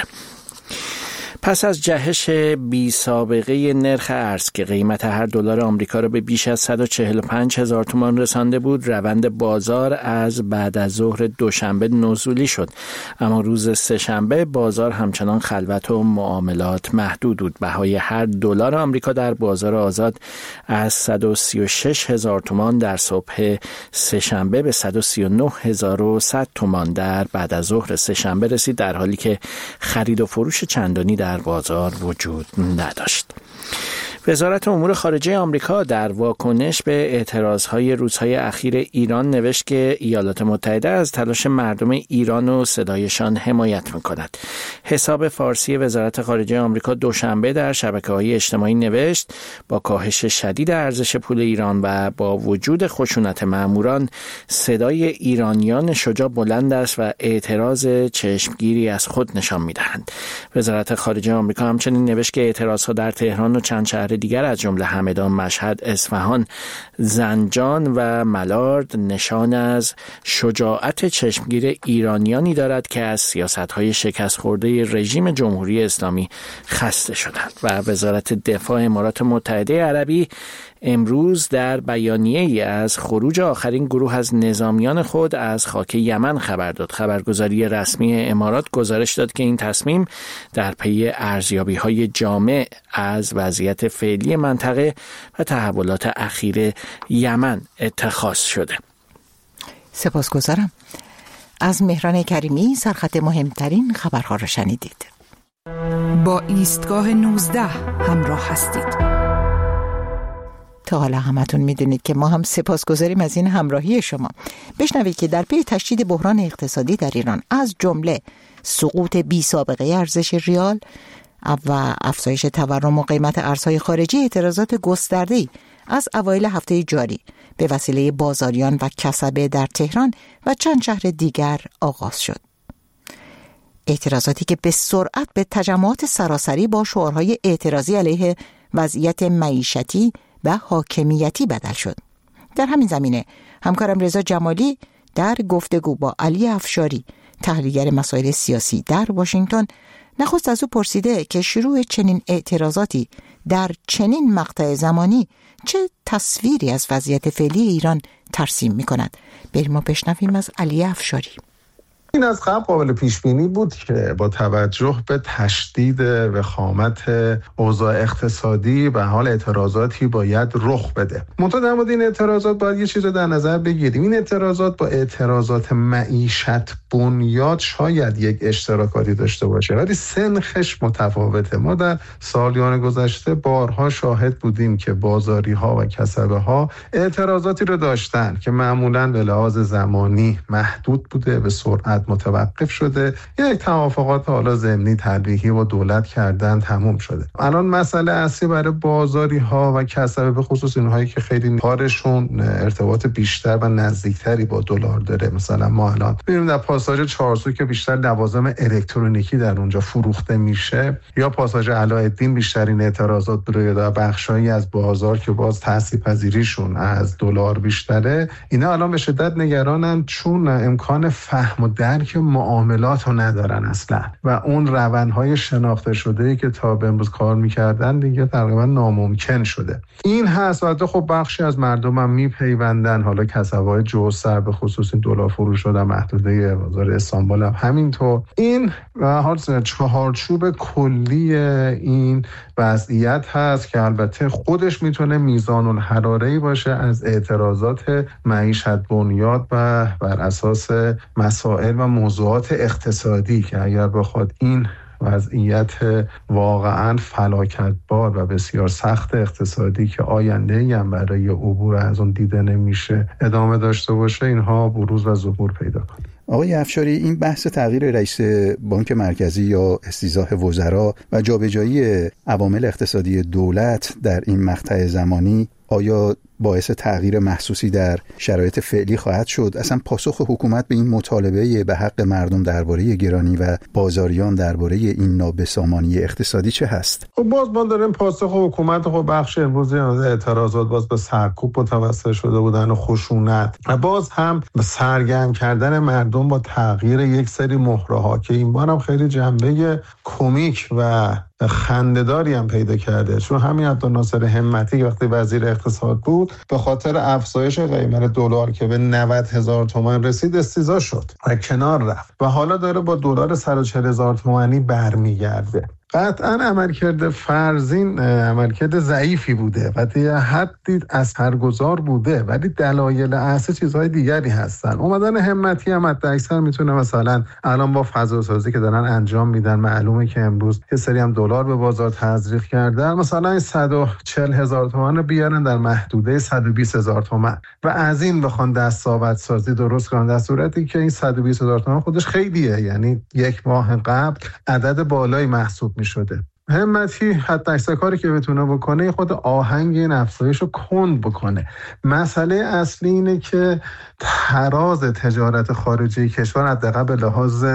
پس از جهش بی سابقه نرخ ارز که قیمت هر دلار آمریکا را به بیش از 145,000 تومان رسانده بود، روند بازار از بعد از ظهر دوشنبه نزولی شد، اما روز سه‌شنبه بازار همچنان خلوت و معاملات محدود بود. بهای هر دلار آمریکا در بازار آزاد از 136,000 تومان در صبح سه‌شنبه به 139,100 تومان در بعد از ظهر سه‌شنبه رسید، در حالی که خرید و فروش چندانی در بازار وجود نداشت. وزارت امور خارجه آمریکا در واکنش به اعتراضهای روزهای اخیر ایران نوشت که ایالات متحده از تلاش مردم ایران و صدایشان حمایت می‌کند. حساب فارسی وزارت خارجه آمریکا دوشنبه در شبکه‌های اجتماعی نوشت با کاهش شدید ارزش پول ایران و با وجود خشونت ماموران، صدای ایرانیان شجاع بلند است و اعتراض چشمگیری از خود نشان می‌دهند. وزارت خارجه آمریکا همچنین نوشت که اعتراضها در تهران و چند شهر دیگر از جمله همدان، مشهد، اصفهان، زنجان و ملارد نشان از شجاعت چشمگیر ایرانیانی دارد که از سیاست‌های شکست خورده رژیم جمهوری اسلامی خسته شدند. و وزارت دفاع امارات متحده عربی امروز در بیانیه‌ای از خروج آخرین گروه از نظامیان خود از خاک یمن خبر داد. خبرگزاری رسمی امارات گزارش داد که این تصمیم در پی ارزیابی‌های جامع از وضعیت فعلی منطقه و تحولات اخیر یمن اتخاذ شده. سپاسگزارم. از مهران کریمی سرخط مهمترین خبرها را شنیدید. با ایستگاه 19 همراه هستید. تا حالا همتون میدونید که ما هم سپاسگزاریم از این همراهی شما. بشنوید که در پی تشدید بحران اقتصادی در ایران، از جمله سقوط بی سابقه ارزش ریال و افزایش تورم و قیمت ارزهای خارجی، اعتراضات گسترده‌ای از اوایل هفته جاری به وسیله بازاریان و کسبه در تهران و چند شهر دیگر آغاز شد. اعتراضاتی که به سرعت به تجمعات سراسری با شعارهای اعتراضی علیه وضعیت معیشتی و حاکمیتی بدل شد. در همین زمینه همکارم رضا جمالی در گفتگو با علی افشاری، تحلیلگر مسائل سیاسی در واشنگتن، نخست از او پرسیده که شروع چنین اعتراضاتی در چنین مقطع زمانی چه تصویری از وضعیت فعلی ایران ترسیم می کند. بریم ما بشنویم از علی افشاری. این از قبل قابل پیش بینی بود که با توجه به تشدید وخامت اوضاع اقتصادی به حال اعتراضاتی باید رخ بده. منتها در مورد این اعتراضات باید یه چیز رو در نظر بگیریم. این اعتراضات با اعتراضات معیشت بنیاد شاید یک اشتراکاتی داشته باشه، ولی سنخش متفاوته. ما در سالیان گذشته بارها شاهد بودیم که بازاری ها و کسبه ها اعتراضاتی رو داشتن که معمولاً به لحاظ زمانی محدود بوده، به سرعت صنعت متوقف شده، یک توافقات حالا ضمنی تلویحی با دولت کردن تموم شده. الان مسئله اصلی برای بازاری ها و کسبه، به خصوص اینهایی که خیلی کارشون ارتباط بیشتر و نزدیکتری با دلار داره، مثلا ما الان می‌بینیم در پاساژ چارسو که بیشتر لوازم الکترونیکی در اونجا فروخته میشه، یا پاساژ علاءالدین بیشترین اعتراضات رو در بخشایی از بازار که باز تاثیرپذیریشون از دلار بیشتره، اینا الان به شدت نگرانن، چون امکان فهم و درک معاملات رو ندارن اصلا و اون روندهای شناخته شده‌ای که تا به امروز کار میکردن دیگه تقریبا ناممکن شده. این هست و خب بخشی از مردم هم میپیوندن، حالا کسب‌های جوسر به خصوص این دلار فروش شدن، محدوده بازار استانبول هم همینطور. این و حال چهارچوب کلی این وضعیت هست که البته خودش میتونه میزان الحراره‌ای باشه از اعتراضات معیشت بنیاد و بر اساس مسائل و موضوعات اقتصادی که اگر بخواد این وضعیت واقعا فلاکتبار و بسیار سخت اقتصادی که آینده‌ای هم برای عبور از اون دیده نمیشه ادامه داشته باشه، اینها بروز و ظهور پیدا کنه. آقای افشاری، این بحث تغییر رئیس بانک مرکزی یا استیضاح وزرا و جابجایی عوامل اقتصادی دولت در این مقطع زمانی آیا باعث تغییر محسوسی در شرایط فعلی خواهد شد؟ اصلا پاسخ حکومت به این مطالبه به حق مردم درباره گرانی و بازاریان درباره این نابسامانی اقتصادی چه هست؟ خب باز ما داریم پاسخ حکومت، خب بخش امروزی اعتراضات باز به سرکوب متوسل شده بودن و خشونت و باز هم به سرگرم کردن مردم با تغییر یک سری مهره‌ها که این بار هم خیلی جنبه کمیک و خنده‌داری هم پیدا کرده، چون همین عبدالناصر همتی وقتی وزیر اقتصاد بود به خاطر افزایش قیمت دلار که به 90,000 تومان رسید استیضاح شد و کنار رفت و حالا داره با دلار 140,000 تومانی برمیگرده. قطعا عملکرد فرزین عملکرد ضعیفی بوده و تا حدی اثرگذار بوده، ولی دلایل اصلی چیزهای دیگری هستن. اومدن همتی هم حداکثر میتونه مثلا الان با فضاسازی که دارن انجام میدن، معلومه که امروز یه سری هم دلار به بازار تزریق کردن، مثلا 140,000 تومان رو بیارن در محدوده 120,000 تومان و از این بخوان دستاوردسازی درست کنن، در صورتی که این 120,000 تومان خودش خیلیه، یعنی یک ماه قبل عدد بالایی محسوب شده. همتی حتی اکثر کاری که بتونه بکنه خود آهنگ این افزایش رو کند بکنه. مسئله اصلی اینه که تراز تجارت خارجی کشور حداقل به لحاظ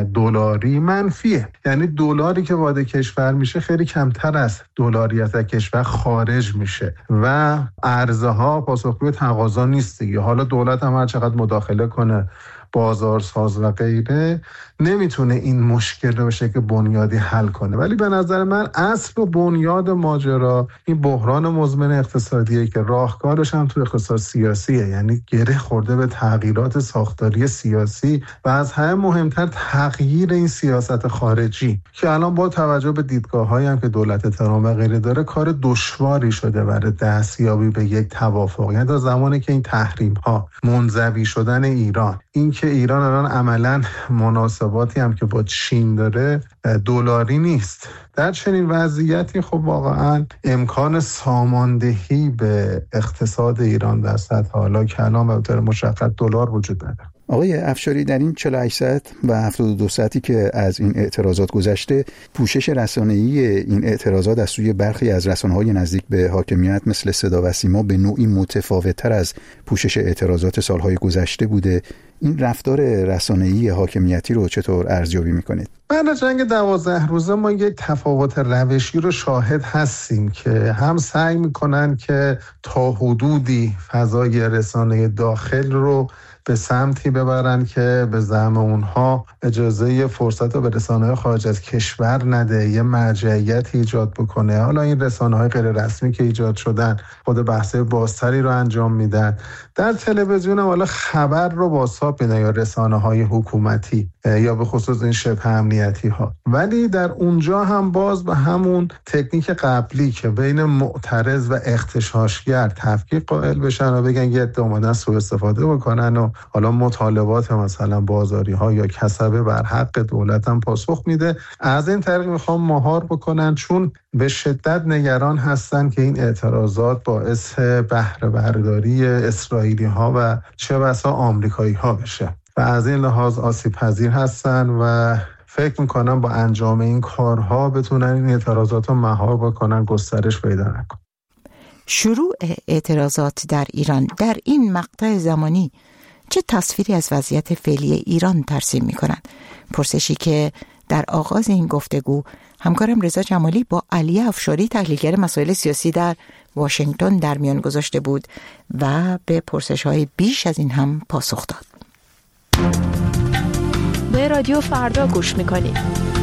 دلاری منفیه، یعنی دلاری که وارد کشور میشه خیلی کمتر از دلاری از کشور خارج میشه و ارزها پاسخگوی تقاضا نیست دیگه. حالا دولت هم هر چقدر مداخله کنه، بازارساز و غیره، نمیتونه این مشکل رو به شکل بنیادی حل کنه. ولی به نظر من اصل و بنیاد ماجرا این بحران مزمن اقتصادیه که راهکارش هم تو اقتصاد سیاسیه، یعنی گره خورده به تغییرات ساختاری سیاسی و از همه مهمتر تغییر این سیاست خارجی که الان با توجه به دیدگاه‌هایی هم که دولت تهران و غیره داره کار دشواری شده برای دستیابی به یک توافق. یعنی تا زمانی که این تحریم‌ها منزوی شدن ایران، این که ایران الان عملاً مناسباتی هم که با چین داره دلاری نیست، در چنین وضعیتی خب واقعا امکان ساماندهی به اقتصاد ایران در سطح حالا کلان و به طور مشخص دلار وجود نداره. آقای افشاری، در این 48 ساعت و 72 ساعتی که از این اعتراضات گذشته، پوشش رسانه‌ای این اعتراضات از سوی برخی از رسانه‌های نزدیک به حاکمیت مثل صدا و سیما به نوعی متفاوت‌تر از پوشش اعتراضات سالهای گذشته بوده. این رفتار رسانه‌ای حاکمیتی رو چطور ارزیابی می‌کنید؟ بعد از جنگ 12 روزه ما یک تفاوت روشی رو شاهد هستیم که هم سعی می‌کنن که تا حدودی فضای رسانه داخل رو به سمتی ببرن که به زعم اونها اجازه فرصت رو به رسانه‌های خارج از کشور نده، یه مرجعیت ایجاد بکنه. حالا این رسانه‌های غیر رسمی که ایجاد شدن خود بحث‌های بازتری رو انجام میدن. در تلویزیون حالا خبر رو بازتاب میدن یا رسانه‌های حکومتی یا به خصوص این شبه امنیتی ها، ولی در اونجا هم باز به همون تکنیک قبلی که بین معترض و اغتشاشگر تفکیک قائل بشن و بگن یه عده اومدن سوء استفاده بکنن و حالا مطالبات مثلا بازاری ها یا کسبه بر حق دولت هم پاسخ میده. از این طریق میخوام مهار بکنن، چون به شدت نگران هستن که این اعتراضات باعث بهره برداری اسرائیلی ها و چه بسا آمریکایی ها بشه. و از این لحاظ آسیب پذیر هستن و فکر میکنم با انجام این کارها بتونن این اعتراضات رو مهار بکنن، گسترش پیدا نکنن. شروع اعتراضات در ایران در این مقطع زمانی چه تصویری از وضعیت فعلی ایران ترسیم میکنند؟ پرسشی که در آغاز این گفتگو همکارم رضا جمالی با علی افشاری تحلیلگر مسائل سیاسی در واشنگتن در میان گذاشته بود و به پرسش‌های بیش از این هم پاسخ داد. به رادیو فردا گوش میکنید.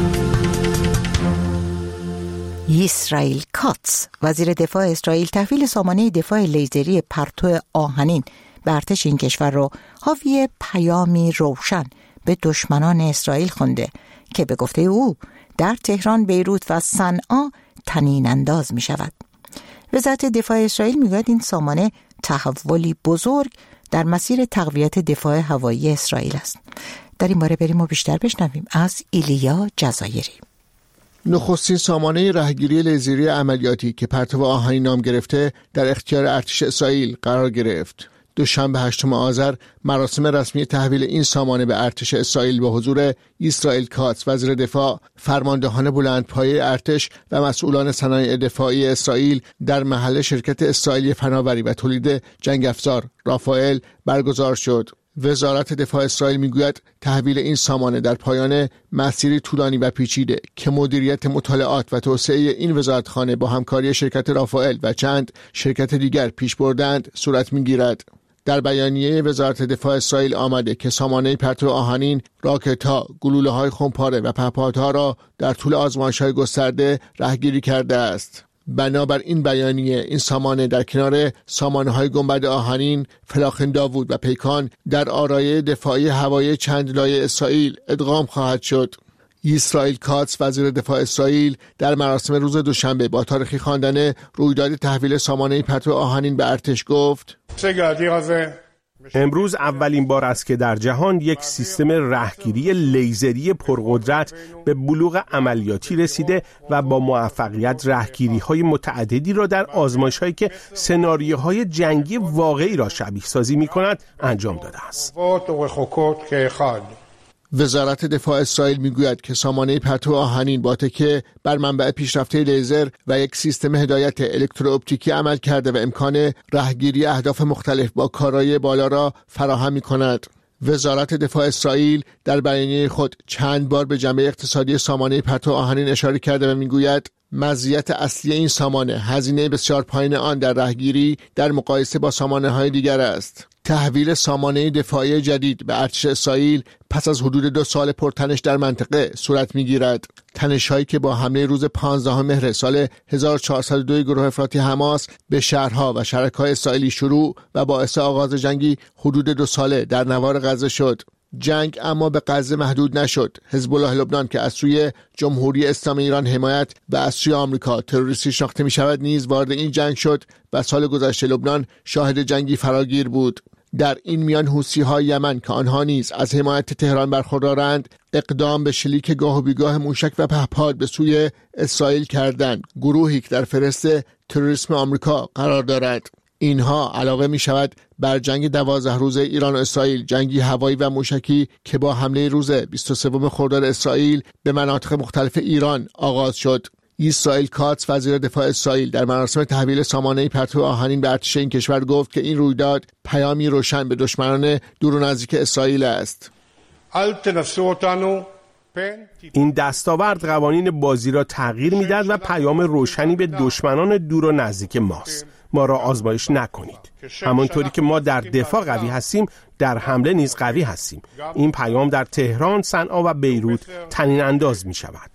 اسرائیل کاتس وزیر دفاع اسرائیل تحویل سامانه دفاع لیزری پرتو آهنین به ارتش این کشور را حاوی پیامی روشن به دشمنان اسرائیل خونده که به گفته او در تهران، بیروت و صنعا طنین انداز می شود. وزارت دفاع اسرائیل می گوید این سامانه تحولی بزرگ در مسیر تقویت دفاع هوایی اسرائیل است. در این باره بریم و بیشتر بشنویم از ایلیا جزایری. نخستین سامانه رهگیری لیزری عملیاتی که پرتو آهنین نام گرفته در اختیار ارتش اسرائیل قرار گرفت. دوشنبه 8 آذر مراسم رسمی تحویل این سامانه به ارتش اسرائیل به حضور اسرائیل کاتس وزیر دفاع، فرماندهان بلندپایه ارتش و مسئولان صنایع دفاعی اسرائیل در محل شرکت اسرائیلی فناوری و تولید جنگ افزار رافائل برگزار شد. وزارت دفاع اسرائیل میگوید تحویل این سامانه در پایان مسیری طولانی و پیچیده که مدیریت مطالعات و توسعه این وزارتخانه با همکاری شرکت رافائل و چند شرکت دیگر پیش بردند صورت میگیرد. در بیانیه وزارت دفاع اسرائیل آمده که سامانه پرتو آهنین، راکت‌ها، گلوله‌های خمپاره و پهپادها را در طول آزمایش‌های گسترده رهگیری کرده است. بنابر این بیانیه این سامانه در کنار سامانه‌های گنبد آهنین، فلاخن داوود و پیکان در آرایه دفاعی هوایی چند لایه اسرائیل ادغام خواهد شد. اسرائیل کاتس وزیر دفاع اسرائیل در مراسم روز دوشنبه با تاریخی خواندن رویداد تحویل سامانه پرتو آهنین به ارتش گفت: امروز اولین بار است که در جهان یک سیستم رهگیری لیزری پرقدرت به بلوغ عملیاتی رسیده و با موفقیت رهگیری‌های متعددی را در آزمایش‌هایی که سناریوهای جنگی واقعی را شبیه سازی می‌کند انجام داده است. وزارت دفاع اسرائیل میگوید که سامانه پرتو آهنین با تکیه بر منبع پیشرفته لیزر و یک سیستم هدایت الکترواپتیکی عمل کرده و امکان رهگیری اهداف مختلف با کارایی بالا را فراهم می‌کند. وزارت دفاع اسرائیل در بیانیه خود چند بار به جنبه اقتصادی سامانه پرتو آهنین اشاره کرده و میگوید مزیت اصلی این سامانه هزینه بسیار پایین آن در رهگیری در مقایسه با سامانه‌های دیگر است. تحویل سامانه دفاعی جدید به ارتش اسرائیل پس از حدود 2 سال پرتنش در منطقه صورت می‌گیرد. تنش‌هایی که با حمله روز 15 مهر سال 1402 گروه افراطی حماس به شهرها و شرکای اسرائیلی شروع و باعث آغاز جنگی حدود 2 ساله در نوار غزه شد. جنگ اما به غزه محدود نشد. حزب الله لبنان که از سوی جمهوری اسلامی ایران حمایت و از سوی آمریکا تروریستی شناخته می شود نیز وارد این جنگ شد و سال گذشته لبنان شاهد جنگی فراگیر بود. در این میان حوثی‌های یمن که آنها نیز از حمایت تهران برخوردارند اقدام به شلیک گاه و بیگاه موشک و پهپاد به سوی اسرائیل کردند. گروهی که در فهرست تروریسم آمریکا قرار دارد. اینها علاوه می شود بر جنگ 12 روزه ایران و اسرائیل، جنگی هوایی و موشکی که با حمله روز 23 خرداد اسرائیل به مناطق مختلف ایران آغاز شد. اسرائیل کاتس وزیر دفاع اسرائیل در مراسم تحویل سامانه پرتو آهنین به ارتش این کشور گفت که این رویداد پیامی روشن به دشمنان دور و نزدیک اسرائیل است. این دستاورد قوانین بازی را تغییر می‌دهد و پیام روشنی به دشمنان دور و نزدیک ماست. ما را آزمایش نکنید. همانطوری که ما در دفاع قوی هستیم، در حمله نیز قوی هستیم. این پیام در تهران، صنعا و بیروت طنین انداز می شود.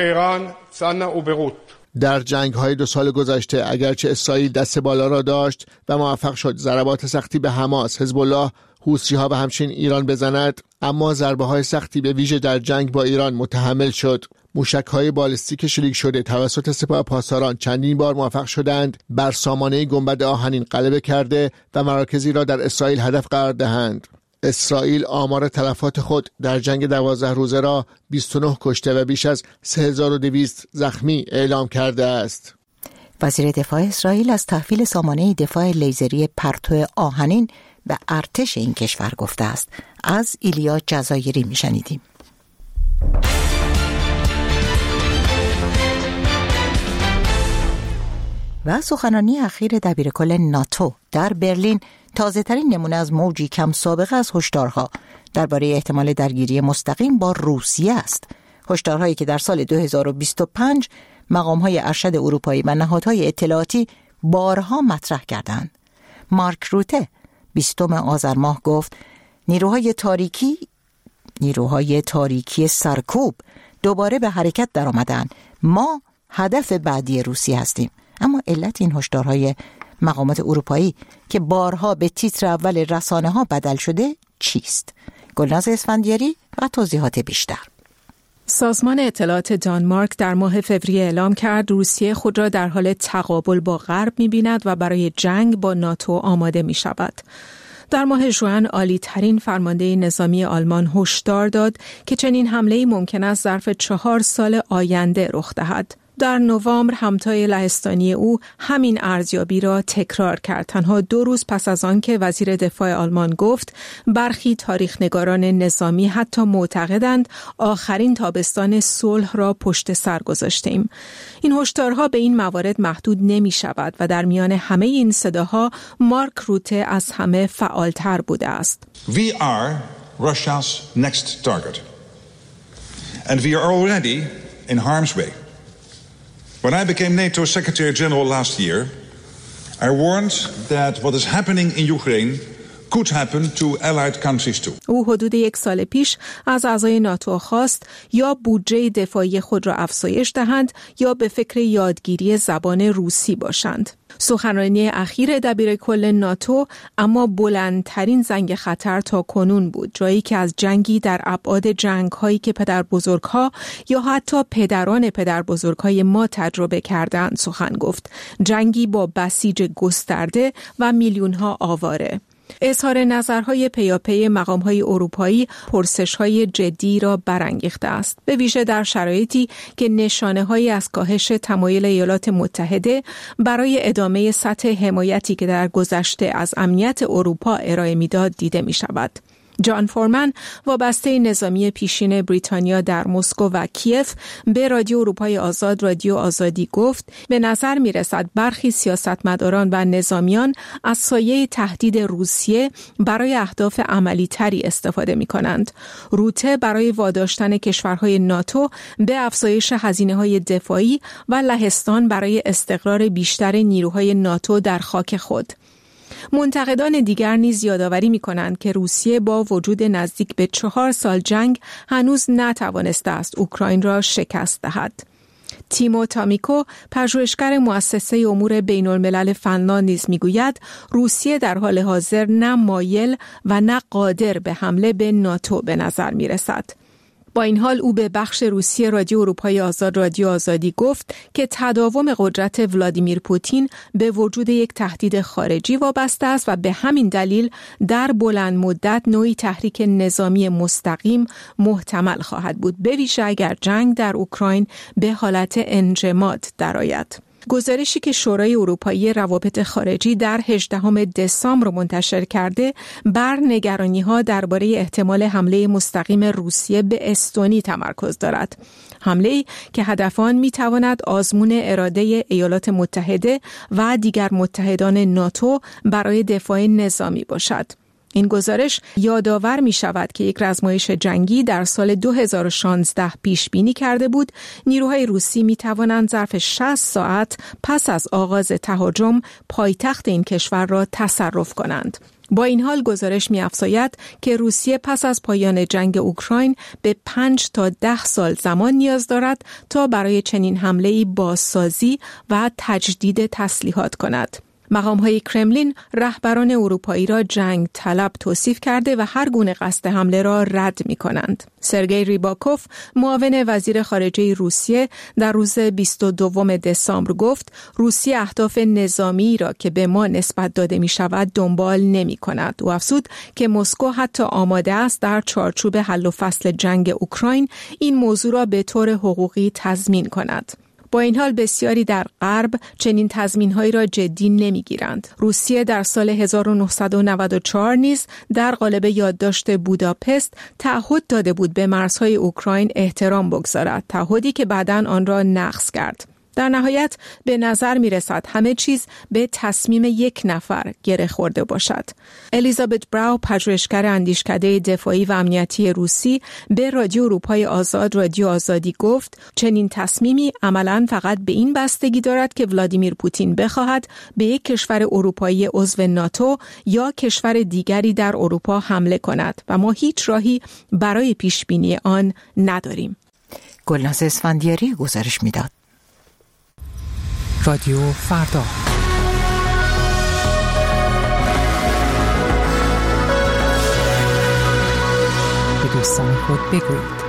در جنگ‌های 2 سال گذشته اگرچه اسرائیل دست بالا را داشت و موفق شد ضربات سختی به حماس، حزب الله، حوثی‌ها و همچنین ایران بزند، اما ضربه‌های سختی به ویژه در جنگ با ایران متحمل شد. موشک‌های بالستیک شلیک شده توسط سپاه پاسداران چندین بار موفق شدند بر سامانه گنبد آهنین غلبه کرده و مراکزی را در اسرائیل هدف قرار دهند. اسرائیل آمار تلفات خود در جنگ 12 روزه را 29 کشته و بیش از 3200 زخمی اعلام کرده است. وزیر دفاع اسرائیل از تحویل سامانه دفاع لیزری پرتو آهنین به ارتش این کشور گفته است. از ایلیا جزایری میشنیدیم. و سخنرانی اخیر دبیرکل ناتو در برلین تازه‌ترین نمونه از موجی کم سابقه از هشدارها درباره احتمال درگیری مستقیم با روسیه است. هشدارهایی که در سال 2025 مقام‌های ارشد اروپایی و نهادهای اطلاعاتی بارها مطرح کردند. مارک روته 20 آذر ماه گفت نیروهای تاریکی سرکوب دوباره به حرکت در آمدند. ما هدف بعدی روسیه هستیم. اما علت این هشدارهای مقامات اروپایی که بارها به تیتر اول رسانه‌ها بدل شده چیست؟ گلناز اسفندیاری و توضیحات بیشتر. سازمان اطلاعات دانمارک در ماه فوریه اعلام کرد روسیه خود را در حال تقابل با غرب می‌بیند و برای جنگ با ناتو آماده می‌شود. در ماه ژوئن عالی ترین فرمانده نظامی آلمان هشدار داد که چنین حمله‌ای ممکن است ظرف 4 سال آینده رخ دهد. در نوامبر همتای لهستانی او همین ارزیابی را تکرار کرد، تنها 2 روز پس از آن که وزیر دفاع آلمان گفت برخی تاریخ‌نگاران نظامی حتی معتقدند آخرین تابستان صلح را پشت سر گذاشتیم. این هشدارها به این موارد محدود نمی شود و در میان همه این صداها مارک روته از همه فعالتر بوده است. We are Russia's next target. And we are already in harm's way. When I became NATO Secretary General last year, I warned that what is happening in Ukraine could happen to allied countries too. او حدود 1 سال پیش از اعضای ناتو خواست یا بودجه دفاعی خود را افزایش دهند یا به فکر یادگیری زبان روسی باشند. سخنرانی اخیر دبیرکل ناتو اما بلندترین زنگ خطر تا کنون بود، جایی که از جنگی در ابعاد جنگ‌هایی که پدربزرگ‌ها یا حتی پدران پدربزرگ‌های ما تجربه کردند سخن گفت. جنگی با بسیج گسترده و میلیون‌ها آواره. اظهار نظرهای پیاپی مقام‌های اروپایی پرسش‌های جدی را برانگیخته است، به ویژه در شرایطی که نشانه‌هایی از کاهش تمایل ایالات متحده برای ادامه سطح حمایتی که در گذشته از امنیت اروپا ارائه می‌داد دیده می‌شود. جان فورمن وابسته نظامی پیشین بریتانیا در مسکو و کیف به رادیو اروپای آزاد رادیو آزادی گفت به نظر می رسد برخی سیاستمداران و نظامیان از سایه تهدید روسیه برای اهداف عملی تری استفاده می کنند. روته برای واداشتن کشورهای ناتو به افزایش هزینه‌های دفاعی و لهستان برای استقرار بیشتر نیروهای ناتو در خاک خود. منتقدان دیگر نیز یادآوری می‌کنند که روسیه با وجود نزدیک به 4 سال جنگ هنوز نتوانسته است اوکراین را شکست دهد. تیمو تامیکو پژوهشگر مؤسسه امور بین‌الملل فنلاند نیز می‌گوید روسیه در حال حاضر نه مایل و نه قادر به حمله به ناتو به نظر می‌رسد. با این حال او به بخش روسی رادیو اروپای آزاد رادیو آزادی گفت که تداوم قدرت ولادیمیر پوتین به وجود یک تهدید خارجی وابسته است و به همین دلیل در بلند مدت نوعی تحریک نظامی مستقیم محتمل خواهد بود، به ویژه اگر جنگ در اوکراین به حالت انجماد درآید. گزارشی که شورای اروپایی روابط خارجی در 18 دسامبر منتشر کرده بر نگرانی‌ها درباره احتمال حمله مستقیم روسیه به استونی تمرکز دارد. حمله‌ای که هدف آن می‌تواند آزمون اراده ایالات متحده و دیگر متحدان ناتو برای دفاع نظامی باشد. این گزارش یادآور می شود که یک رزمایش جنگی در سال 2016 پیش بینی کرده بود نیروهای روسی می توانند ظرف 60 ساعت پس از آغاز تهاجم پایتخت این کشور را تصرف کنند. با این حال گزارش می‌افزاید که روسیه پس از پایان جنگ اوکراین به 5 تا 10 سال زمان نیاز دارد تا برای چنین حمله‌ای بازسازی و تجدید تسلیحات کند. مقام‌های کرملین رهبران اروپایی را جنگ طلب توصیف کرده و هر گونه قصد حمله را رد می‌کنند. سرگئی ریباکوف معاون وزیر خارجه روسیه در روز 22 دسامبر گفت روسیه اهداف نظامی را که به ما نسبت داده می‌شود دنبال نمی‌کند. او افزود که مسکو حتی آماده است در چارچوب حل و فصل جنگ اوکراین این موضوع را به طور حقوقی تضمین کند. با این حال بسیاری در غرب چنین تضمین‌هایی را جدی نمی‌گیرند. روسیه در سال 1994 نیز در قالب یادداشت بوداپست تعهد داده بود به مرزهای اوکراین احترام بگذارد، تعهدی که بعداً آن را نقض کرد. در نهایت به نظر می رسد همه چیز به تصمیم یک نفر گره خورده باشد. الیزابت براو، پژوهشگر اندیشکده دفاعی و امنیتی روسی، به رادیو اروپای آزاد رادیو آزادی گفت چنین تصمیمی عملاً فقط به این بستگی دارد که ولادیمیر پوتین بخواهد به یک کشور اروپایی عضو ناتو یا کشور دیگری در اروپا حمله کند و ما هیچ راهی برای پیشبینی آن نداریم. گلناز اسفندیاری گزارش میداد. رادیو فردا. به دوستان خود بگویید.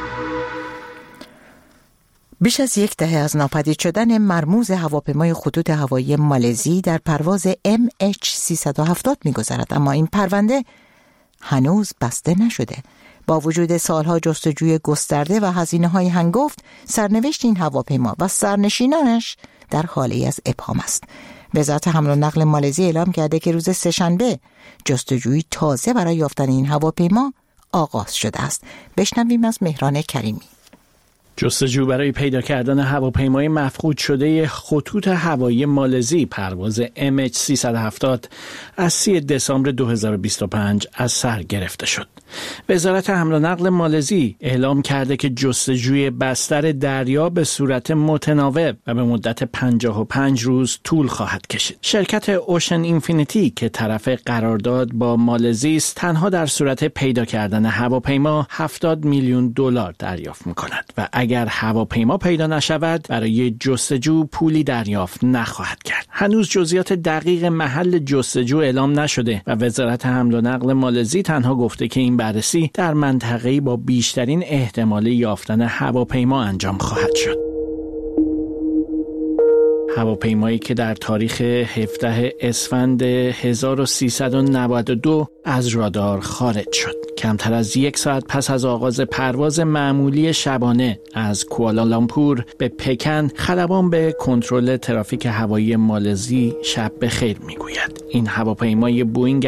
بیش از یک دهه از ناپدید شدن مرموز هواپیمای خطوط هوایی مالزی در پرواز MH370 می‌گذرد، اما این پرونده هنوز بسته نشده. با وجود سالها جستجوی گسترده و هزینه‌های هنگفت، سرنوشت این هواپیما و سرنشینانش در حالی از ابهام است. وزارت حمل و نقل مالزی اعلام کرده که روز سه‌شنبه جستجوی تازه برای یافتن این هواپیما آغاز شده است. بشنویم از مهران کریمی. جستجو برای پیدا کردن هواپیمای مفقود شده خطوط هوایی مالزی پرواز MH370 از 30 دسامبر 2025 از سر گرفته شد. وزارت حمل و نقل مالزی اعلام کرده که جستجوی بستر دریا به صورت متناوب و به مدت 55 روز طول خواهد کشید. شرکت اوشن اینفینیتی که طرف قرارداد با مالزی است، تنها در صورت پیدا کردن هواپیما $70 میلیون دریافت می‌کند و اگر هواپیما پیدا نشود برای جستجو پولی دریافت نخواهد کرد. هنوز جزئیات دقیق محل جستجو اعلام نشده و وزارت حمل و نقل مالزی تنها گفته که این بررسی در منطقه‌ای با بیشترین احتمال یافتن هواپیما انجام خواهد شد. هواپیمایی که در تاریخ 17 اسفند 1392 از رادار خارج شد. کمتر از یک ساعت پس از آغاز پرواز معمولی شبانه از کوالالامپور به پکن، خلبان به کنترل ترافیک هوایی مالزی شب بخیر میگوید. این هواپیمای بوئینگ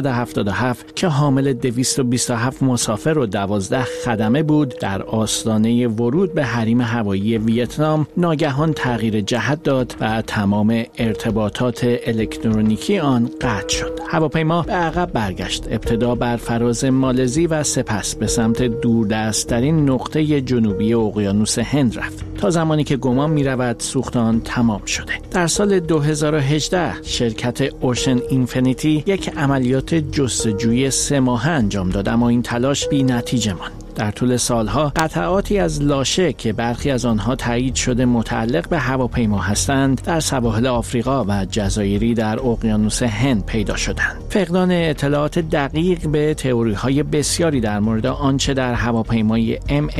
777 که حامل 227 مسافر و 12 خدمه بود، در آستانه ورود به حریم هوایی ویتنام ناگهان تغییر جهت داد و تمام ارتباطات الکترونیکی آن قطع شد. هواپیما به عقب برگشت، ابتدا بر فراز مالزی و سپس به سمت دوردست‌ترین نقطه جنوبی اقیانوس هند رفت تا زمانی که گمان می‌رود سوخت آن تمام شده. در سال 2018 شرکت اوشن اینفینیتی یک عملیات جستجوی 3 ماهه انجام داد، اما این تلاش بی‌نتیجه ماند. در طول سالها قطعاتی از لاشه که برخی از آنها تایید شده متعلق به هواپیما هستند در سواحل آفریقا و جزایری در اقیانوس هند پیدا شدند. فقدان اطلاعات دقیق به تئوری‌های بسیاری در مورد آنچه در هواپیمای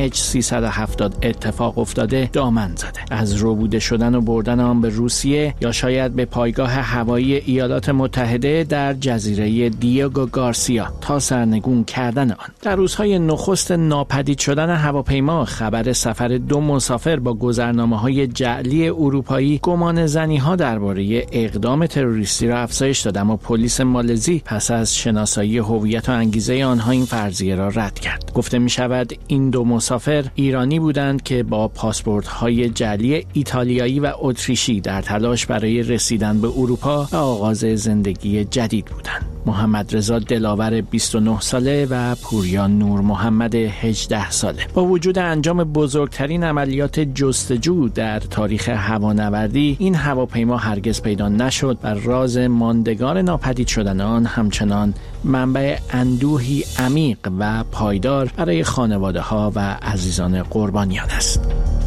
MH370 اتفاق افتاده دامن زده. از ربوده شدن و بردن آن به روسیه یا شاید به پایگاه هوایی ایالات متحده در جزیره دیگو گارسیا تا سرنگون کردن آن. در روزهای نخست ناپدید شدن هواپیما، خبر سفر 2 مسافر با گذرنامه‌های جعلی اروپایی گمان زنی‌ها درباره اقدام تروریستی را افزایش داد، اما پلیس مالزی پس از شناسایی هویت و انگیزه آنها این فرضیه را رد کرد. گفته می‌شود این 2 مسافر ایرانی بودند که با پاسپورت‌های جعلی ایتالیایی و اتریشی در تلاش برای رسیدن به اروپا و آغاز زندگی جدید بودند. محمد رضا دلاور 29 ساله و پوریا نور محمد 18 ساله. با وجود انجام بزرگترین عملیات جستجو در تاریخ هوانوردی، این هواپیما هرگز پیدا نشد و راز ماندگار ناپدید شدن آن همچنان منبع اندوهی عمیق و پایدار برای خانواده‌ها و عزیزان قربانیان است.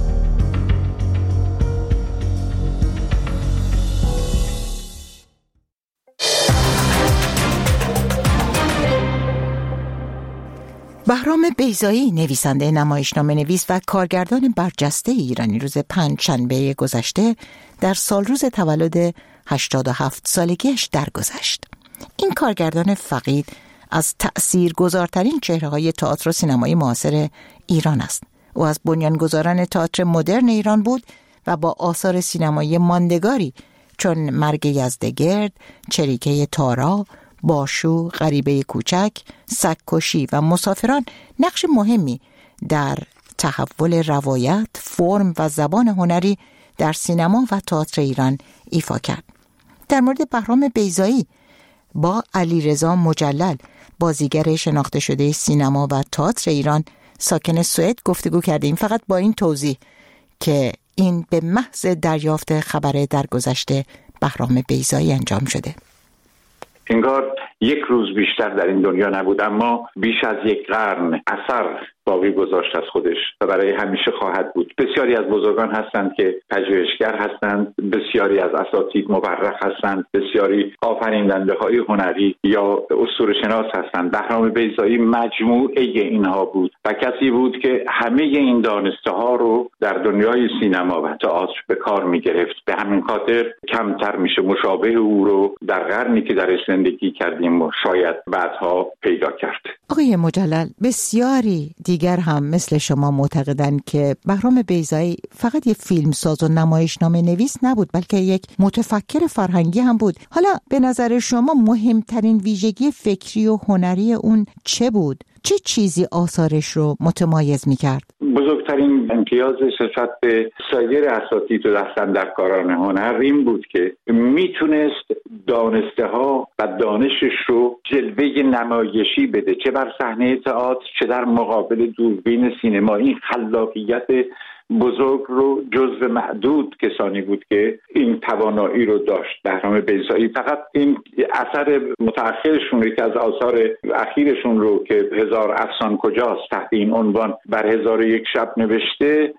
بهرام بیضایی، نویسنده، نمایشنامه‌نویس و کارگردان برجسته ایرانی، روز پنجشنبه گذشته در سالروز تولد 87 سالگیش درگذشت. این کارگردان فقید از تأثیرگذارترین چهره‌های تئاتر و سینمای معاصر ایران است. او از بنیانگذاران تئاتر مدرن ایران بود و با آثار سینمایی ماندگاری چون مرگ یزدگرد، چریکه تارا، باشو، غریبه کوچک، سگ‌کشی و مسافران نقش مهمی در تحول روایت، فرم و زبان هنری در سینما و تئاتر ایران ایفا کرد. در مورد بهرام بیضایی با علیرضا مجلل، بازیگر شناخته شده سینما و تئاتر ایران ساکن سوئد گفتگو کردیم، فقط با این توضیح که این به محض دریافت خبر درگذشته بهرام بیضایی انجام شده. انگار یک روز بیشتر در این دنیا نبود، اما بیش از یک قرن اثر باقی گذاشت از خودش و برای همیشه خواهد بود. بسیاری از بزرگان هستند که پژوهشگر هستند، بسیاری از اساتید مورخ هستند، بسیاری آفریننده‌های هنری یا اسطوره‌شناس هستند. بهرام بیضایی مجموعه اینها بود و کسی بود که همه این دانسته‌ها رو در دنیای سینما و تئاتر به کار می‌گرفت. به همین خاطر کمتر میشه مشابه او رو در قرنی که درش زندگی کردیم و شاید بعدها پیدا کرد. آقای مجلل، بسیاری دیگر هم مثل شما معتقدند که بهرام بیضایی فقط یک فیلمساز و نمایشنامه نویس نبود، بلکه یک متفکر فرهنگی هم بود. حالا به نظر شما مهمترین ویژگی فکری و هنری اون چه بود؟ چه چیزی آثارش رو متمایز می‌کرد؟ بزرگترین امتیازش نسبت به سایر اساتید و دستاندرکاران هنر این بود که میتونست دانسته‌ها و دانشش رو جلوه نمایشی بده، چه بر صحنه تئاتر چه در مقابل دوربین سینما. این خلاقیت بزرگ رو جزو معدود کسانی بود که این توانایی رو داشت. بهرام بیضایی فقط این اثر متأخرشون، یکی از آثار اخیرشون رو که 1000 افسان کجاست تحت این عنوان بر 1001 شب نوشته،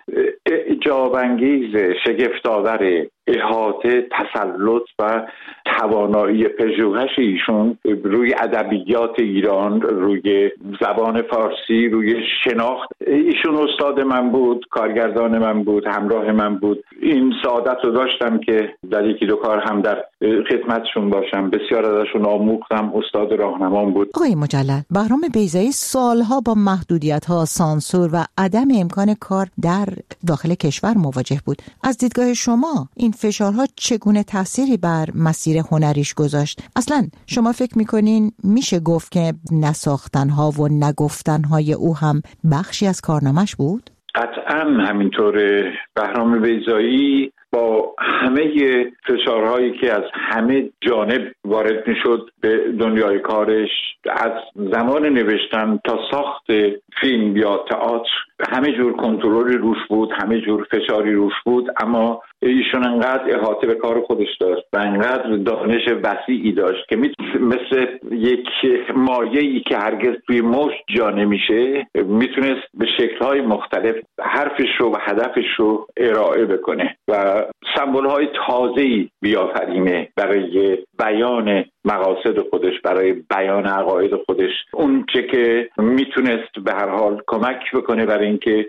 اعجاب انگیز، شگفت‌آور، احاطه، تسلط و توانایی پژوهش ایشون روی ادبیات ایران، روی زبان فارسی، روی شناخت. ایشون استاد من بود، کارگردان من بود، همراه من بود. این سعادت رو داشتم که در یکی دو کار هم در خدمتشون باشم. بسیار ازشون آموختم، استاد راهنمام بود. آقای مجلل، بهرام بیضایی سالها با محدودیت‌ها، سانسور و عدم امکان کار در داخل کشور مواجه بود. از دیدگاه شما این فشارها چگونه تأثیری بر مسیر هنریش گذاشت؟ اصلا شما فکر میکنین میشه گفت که نساختنها و نگفتنهای او هم بخشی از کارنامش بود؟ قطعا همینطوره. بهرام بیضایی با همه فشارهایی که از همه جانب وارد میشد به دنیای کارش، از زمان نوشتن تا ساخت فیلم یا تئاتر، همه جور کنترلی روش بود، همه جور فشاری روش بود، اما ایشون انقدر احاطه به کار خودش داشت و انقدر دانش وسیعی داشت که مثل یک مایه‌ای که هرگز توی مشت جا نمیشه، میتونست به شکل‌های مختلف حرفش رو و هدفش رو ارائه بکنه و سمبول‌های تازه‌ای بیافرینه برای بیان مقاصد خودش، برای بیان عقاید خودش. اون چه که میتونست به هر حال کمک بکنه برای اینکه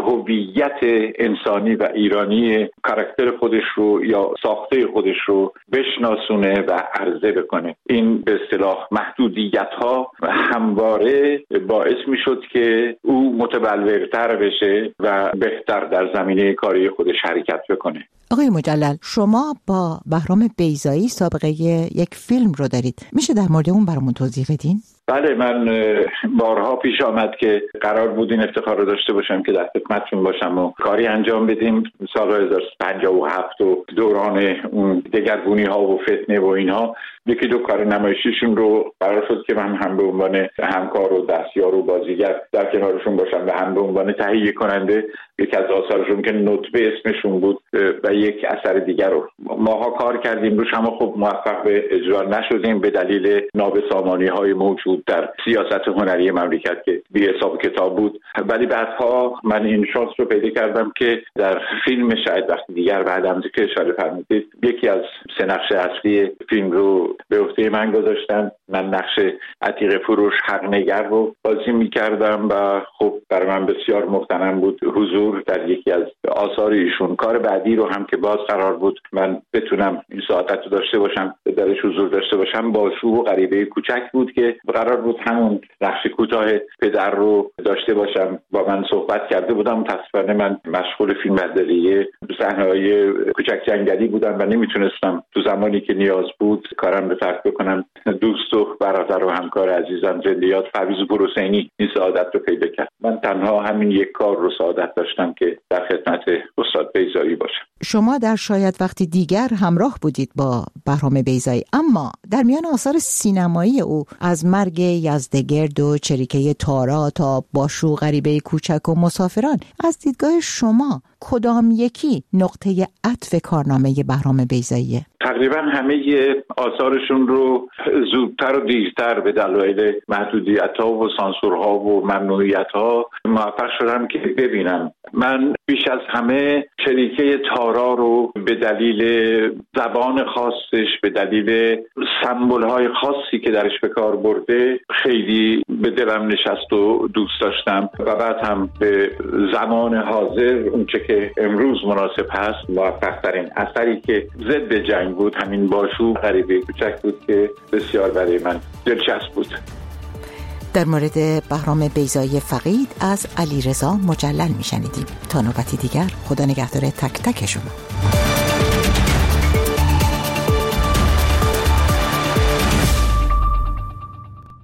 هویت انسانی و ایرانی کاراکتر خودش رو یا ساخته خودش رو بشناسونه و عرضه بکنه. این به اصطلاح محدودیت‌ها همواره باعث میشد که او متبلورتر بشه و بهتر در زمینه کاری خودش حرکت بکنه. آقای مجلل، شما با بهرام بیضایی سابقه یک فیلم رو دارید، میشه در مورد اون برامون توضیح بدین؟ بله، من بارها پیش آمد که قرار بود این افتخار رو داشته باشم که در خدمتتون باشم و کاری انجام بدیم. سال 1957 و دوران اون دگرگونی‌ها و فتنه و اینها، یکی دو کار نمایشیشون رو قرار شد که من هم به عنوان همکار و دستیار و بازیگر در کنارشون باشم و هم به عنوان تهیه کننده یکی از آثارشون که نطبه اسمشون بود و یک اثر دیگر رو ماها کار کردیم روش، اما خب موفق به اجرا نشدیم به دلیل نابسامانی‌های موجود در سیاست هنری مملکت که بی حساب کتاب بود. ولی بعدها من این شانس رو پیدا کردم که در فیلم شاید وقتی دیگر بعدم که اشاره فرمودید، یکی از سه نقش اصلی فیلم رو رو به عهده من گذاشتن. من نقش عتیق فروش حق‌نگر رو بازی می‌کردم و خب برای من بسیار مغتنم بود حضور در یکی از آثار ایشون. کار بعدی رو هم که باز قرار بود من بتونم این سعادت رو داشته باشم، درش حضور داشته باشم، باشو و غریبه کوچک بود که قرار بود همون نقش کوتاه پدر رو داشته باشم. با من صحبت کرده بودم، متأسفانه من مشغول فیلمبرداری صحنه‌های کوچک جنگلی بودم و نمیتونستم تو زمانی که نیاز بود کارم رو ترک بکنم. دوست و برادر و همکار عزیزم زندیات فویض‌پور حسینی این سعادت رو پیدا کرد. من تنها همین یک کار رو سعادت داشتم که در خدمت استاد بیضایی باشم. شما در شاید وقتی دیگر همراه بودید با بهرام بیضایی، اما در میان آثار سینمایی او از مرگ یزدگرد و چریکه تارا تا باشو، غریبه کوچک و مسافران، از دیدگاه شما کدام یکی نقطه عطف کارنامه بهرام بیضاییه؟ تقریبا همه آثارشون رو زودتر و دیرتر به دلایل محدودیت‌ها و سانسورها و ممنوعیت‌ها موفق شدم که ببینم. من بیش از همه چریکه تارا رو به دلیل زبان خاصش، به دلیل سمبول‌های خاصی که درش به کار برده خیلی به دلم نشست و دوست داشتم و بعد هم به زمان حاضر اونچه که امروز مناسب هست موفق‌ترین اثری که ضد جنگ بود همین باشو، غریبه کوچک بود که بسیار برای من دلچسب بود. در مورد بهرام بیضایی فقید از علیرضا مجلل میشنیدیم. تا نوبتی دیگر، خدا نگهدار تک تک شما.